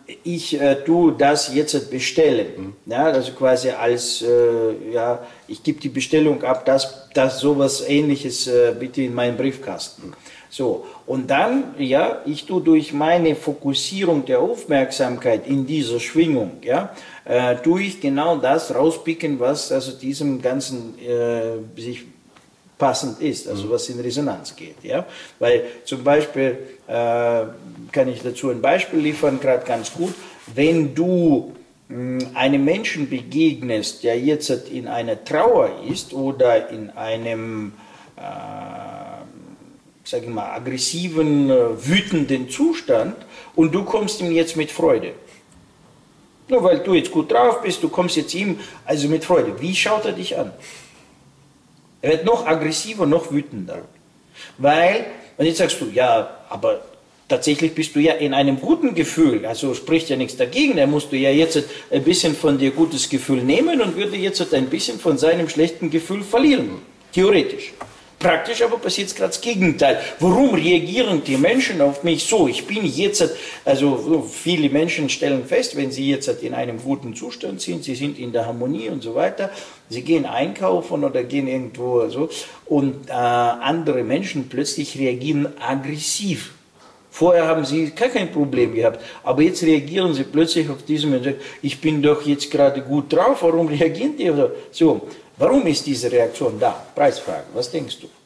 ich tue das jetzt bestellen. Ja, also quasi als, ich gebe die Bestellung ab, dass sowas Ähnliches bitte in meinen Briefkasten. So, und dann, ich tue durch meine Fokussierung der Aufmerksamkeit in dieser Schwingung, tue ich genau das rauspicken, was also diesem Ganzen sich passend ist, also was in Resonanz geht. Weil zum Beispiel, kann ich dazu ein Beispiel liefern, gerade ganz gut, wenn du einem Menschen begegnest, der jetzt in einer Trauer ist oder in einem sage ich mal, aggressiven, wütenden Zustand und du kommst ihm jetzt mit Freude. Nur weil du jetzt gut drauf bist, du kommst jetzt ihm also mit Freude. Wie schaut er dich an? Er wird noch aggressiver, noch wütender. Weil, und jetzt sagst du, ja, aber tatsächlich bist du ja in einem guten Gefühl, also spricht ja nichts dagegen, er musste ja jetzt ein bisschen von dir gutes Gefühl nehmen und würde jetzt ein bisschen von seinem schlechten Gefühl verlieren, theoretisch. Praktisch aber passiert gerade das Gegenteil. Warum reagieren die Menschen auf mich so? Ich bin jetzt, also viele Menschen stellen fest, wenn sie jetzt in einem guten Zustand sind, sie sind in der Harmonie und so weiter, sie gehen einkaufen oder gehen irgendwo so und andere Menschen plötzlich reagieren aggressiv. Vorher haben sie gar kein Problem gehabt, aber jetzt reagieren sie plötzlich auf diesen Menschen. Ich bin doch jetzt gerade gut drauf, warum reagieren die so? Warum ist diese Reaktion da? Preisfrage, was denkst du?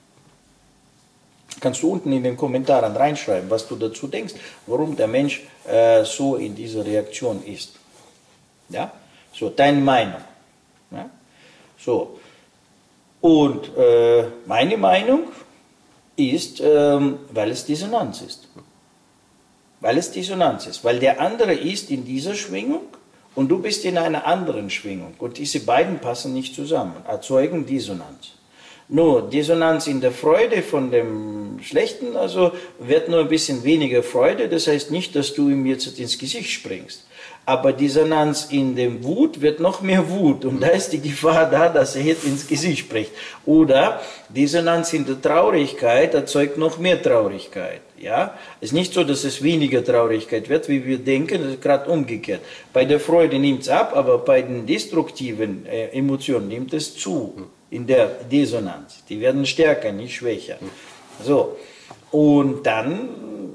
Kannst du unten in den Kommentaren reinschreiben, was du dazu denkst, warum der Mensch so in dieser Reaktion ist. Ja? So, deine Meinung. Ja? So. Und meine Meinung ist, weil es Dissonanz ist. Weil es Dissonanz ist. Weil der andere ist in dieser Schwingung und du bist in einer anderen Schwingung. Und diese beiden passen nicht zusammen, erzeugen Dissonanz. Nur Dissonanz in der Freude von dem Schlechten, also wird nur ein bisschen weniger Freude. Das heißt nicht, dass du ihm jetzt ins Gesicht springst. Aber Dissonanz in dem Wut wird noch mehr Wut. Und da ist die Gefahr da, dass er jetzt ins Gesicht spricht. Oder Dissonanz in der Traurigkeit erzeugt noch mehr Traurigkeit. Ja? Es ist nicht so, dass es weniger Traurigkeit wird, wie wir denken, das ist gerade umgekehrt. Bei der Freude nimmt es ab, aber bei den destruktiven Emotionen nimmt es zu. In der Dissonanz. Die werden stärker, nicht schwächer. So. Und dann,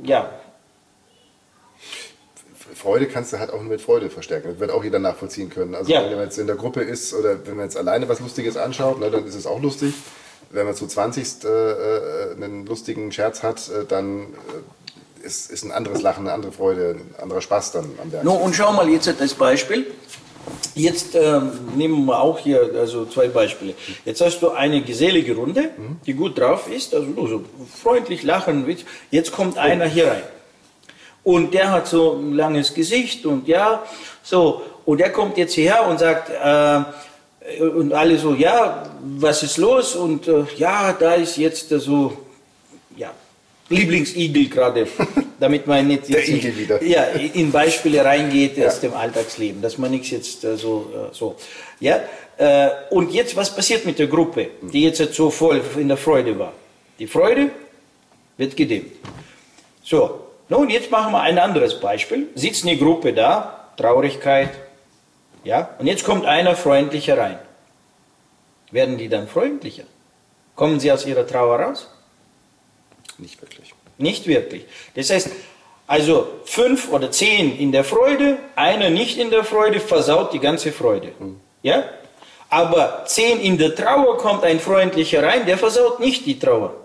Freude kannst du halt auch nur mit Freude verstärken. Das wird auch jeder nachvollziehen können. Also wenn man jetzt in der Gruppe ist oder wenn man jetzt alleine was Lustiges anschaut, dann ist es auch lustig. Wenn man zu 20. Einen lustigen Scherz hat, dann ist ein anderes Lachen, eine andere Freude, ein anderer Spaß dann am Werk. No, und schau mal jetzt das Beispiel. Jetzt nehmen wir auch hier also zwei Beispiele. Jetzt hast du eine gesellige Runde, die gut drauf ist, also nur so freundlich lachen. Jetzt kommt einer hier rein. Und der hat so ein langes Gesicht und und der kommt jetzt hierher und sagt, und alle so, was ist los? Und da ist jetzt so, Lieblingsigel gerade, damit man nicht der Igel wieder. In Beispiele reingeht aus dem Alltagsleben, dass man nichts jetzt so. Und jetzt, was passiert mit der Gruppe, die jetzt so voll in der Freude war? Die Freude wird gedimmt. So. Nun, jetzt machen wir ein anderes Beispiel. Sitzt eine Gruppe da, Traurigkeit, und jetzt kommt einer freundlicher rein. Werden die dann freundlicher? Kommen sie aus ihrer Trauer raus? Nicht wirklich. Nicht wirklich. Das heißt, also 5 oder 10 in der Freude, einer nicht in der Freude, versaut die ganze Freude. Ja? Aber 10 in der Trauer kommt ein freundlicher rein, der versaut nicht die Trauer.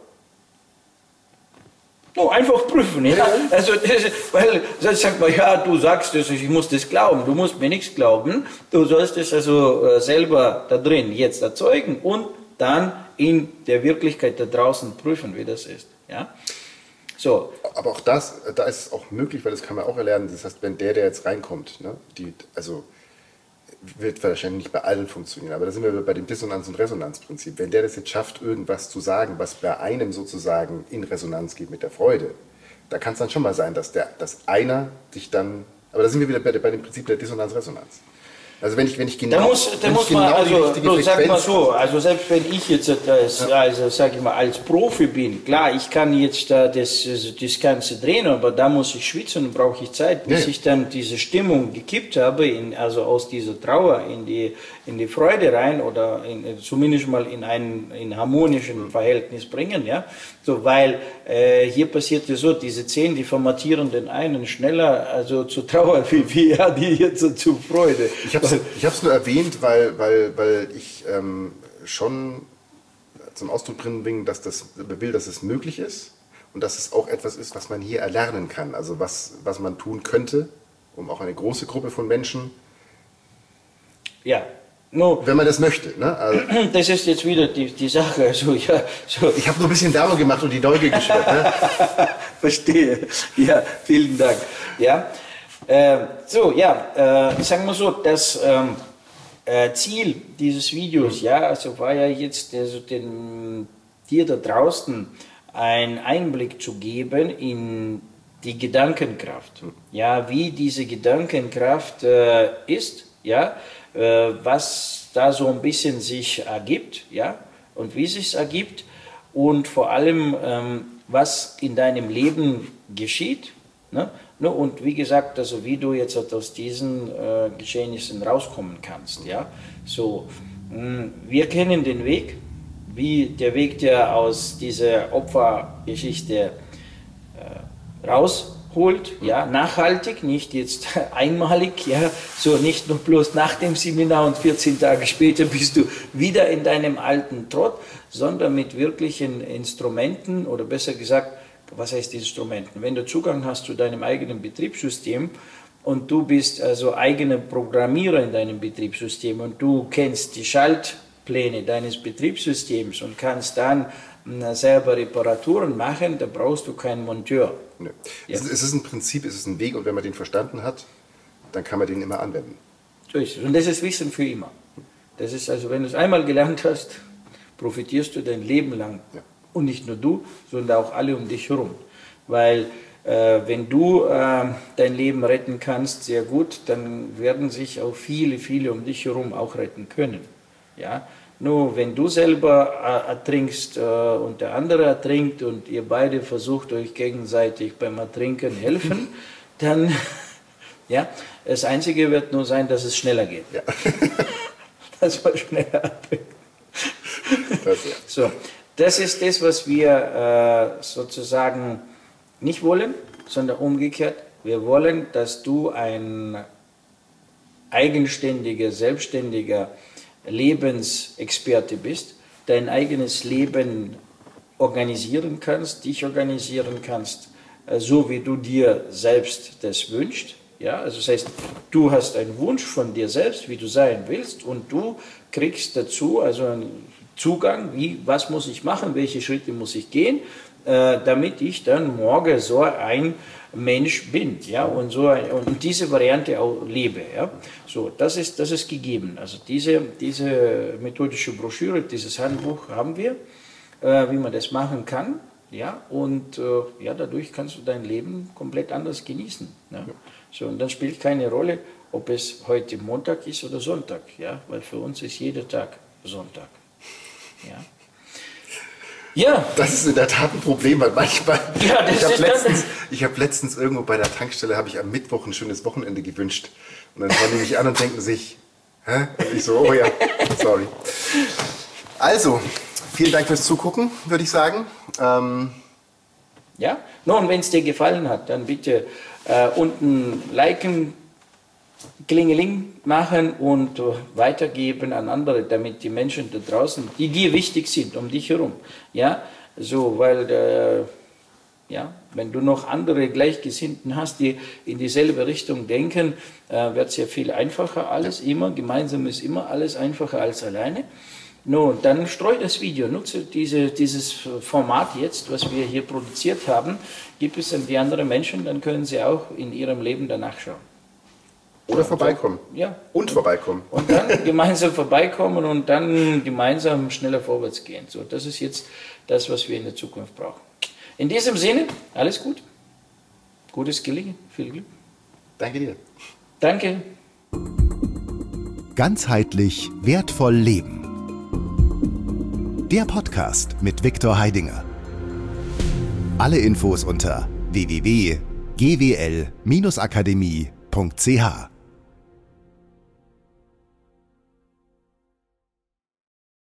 No, einfach prüfen. Ja? Also, weil sonst sagt man, du sagst es, ich muss das glauben. Du musst mir nichts glauben. Du sollst es also selber da drin jetzt erzeugen und dann in der Wirklichkeit da draußen prüfen, wie das ist. Ja? So. Aber auch da ist es auch möglich, weil das kann man auch erlernen. Das heißt, wenn der jetzt reinkommt, wird wahrscheinlich nicht bei allen funktionieren, aber da sind wir bei dem Dissonanz- und Resonanzprinzip. Wenn der das jetzt schafft, irgendwas zu sagen, was bei einem sozusagen in Resonanz geht mit der Freude, da kann es dann schon mal sein, dass einer sich dann, aber da sind wir wieder bei dem Prinzip der Dissonanz-Resonanz. Also wenn ich genau, Da muss man, also sag mal so, also selbst wenn ich jetzt sag ich mal, als Profi bin, klar, ich kann jetzt das Ganze drehen, aber da muss ich schwitzen und brauche ich Zeit, bis ich dann diese Stimmung gekippt habe, also aus dieser Trauer in die Freude rein oder zumindest mal in ein harmonischen Verhältnis bringen, ja, so, weil hier passiert ja so, diese 10, die formatieren den einen schneller, also zur Trauer wie die jetzt zur Freude. Ich habe es nur erwähnt, weil ich schon zum Ausdruck bringen dass es möglich ist und dass es auch etwas ist, was man hier erlernen kann. Also was man tun könnte, um auch eine große Gruppe von Menschen, ja, no, wenn man das möchte. Ne? Also, das ist jetzt wieder die Sache. Also, ja, so. Ich habe nur ein bisschen Werbung gemacht und die Neugier geschürt. Ne? Verstehe. Ja, vielen Dank. Ja. Sagen wir so, das Ziel dieses Videos, also war ja jetzt dir da draußen einen Einblick zu geben in die Gedankenkraft, ja, wie diese Gedankenkraft ist, ja, was da so ein bisschen sich ergibt, ja, und wie sich ergibt und vor allem, was in deinem Leben geschieht, ne? Und wie gesagt, also wie du jetzt aus diesen Geschehnissen rauskommen kannst. Ja? So, wir kennen den Weg, wie der Weg, der aus dieser Opfergeschichte rausholt, ja? Nachhaltig, nicht jetzt einmalig, ja? So nicht nur bloß nach dem Seminar und 14 Tage später bist du wieder in deinem alten Trott, sondern mit wirklichen Instrumenten oder besser gesagt, was heißt Instrumenten? Wenn du Zugang hast zu deinem eigenen Betriebssystem und du bist also eigener Programmierer in deinem Betriebssystem und du kennst die Schaltpläne deines Betriebssystems und kannst dann selber Reparaturen machen, da brauchst du keinen Monteur. Nee. Ja. Es ist ein Prinzip, es ist ein Weg und wenn man den verstanden hat, dann kann man den immer anwenden. So ist es. Und das ist Wissen für immer. Das ist also, wenn du es einmal gelernt hast, profitierst du dein Leben lang. Ja. Und nicht nur du, sondern auch alle um dich herum. Weil wenn du dein Leben retten kannst, sehr gut, dann werden sich auch viele um dich herum auch retten können. Ja? Nur wenn du selber ertrinkst und der andere ertrinkt und ihr beide versucht euch gegenseitig beim Ertrinken helfen, dann, ja, das Einzige wird nur sein, dass es schneller geht. Ja. Dass man schneller ertrinkt. So. Das ist das, was wir sozusagen nicht wollen, sondern umgekehrt. Wir wollen, dass du ein eigenständiger, selbstständiger Lebensexperte bist, dein eigenes Leben organisieren kannst, dich organisieren kannst, so wie du dir selbst das wünschst. Ja, also das heißt, du hast einen Wunsch von dir selbst, wie du sein willst, und du kriegst dazu also einen Zugang, was muss ich machen, welche Schritte muss ich gehen, damit ich dann morgen so ein Mensch bin, ja, und diese Variante auch lebe, ja. So, das ist gegeben. Also diese methodische Broschüre, dieses Handbuch haben wir, wie man das machen kann, ja, und dadurch kannst du dein Leben komplett anders genießen. Ja. So, und dann spielt keine Rolle, ob es heute Montag ist oder Sonntag, ja, weil für uns ist jeder Tag Sonntag. Ja. Ja. Das ist in der Tat ein Problem, weil manchmal, ich habe letztens irgendwo bei der Tankstelle, habe ich am Mittwoch ein schönes Wochenende gewünscht. Und dann schauen die mich an und denken sich, hä? Und ich so, oh ja, sorry. Also, vielen Dank fürs Zugucken, würde ich sagen. Ja, und wenn es dir gefallen hat, dann bitte unten liken, Klingeling machen und weitergeben an andere, damit die Menschen da draußen, die dir wichtig sind, um dich herum, ja, so, weil, wenn du noch andere Gleichgesinnten hast, die in dieselbe Richtung denken, wird es ja viel einfacher alles, immer, gemeinsam ist immer alles einfacher als alleine. No, dann streu das Video, nutze dieses Format jetzt, was wir hier produziert haben, gib es an die anderen Menschen, dann können sie auch in ihrem Leben danach schauen. Oder vorbeikommen. Ja. Und vorbeikommen. Und dann gemeinsam vorbeikommen und dann gemeinsam schneller vorwärts gehen. So, das ist jetzt das, was wir in der Zukunft brauchen. In diesem Sinne, alles gut. Gutes Gelingen. Viel Glück. Danke dir. Danke. Ganzheitlich wertvoll leben. Der Podcast mit Viktor Heidinger. Alle Infos unter www.gwl-akademie.ch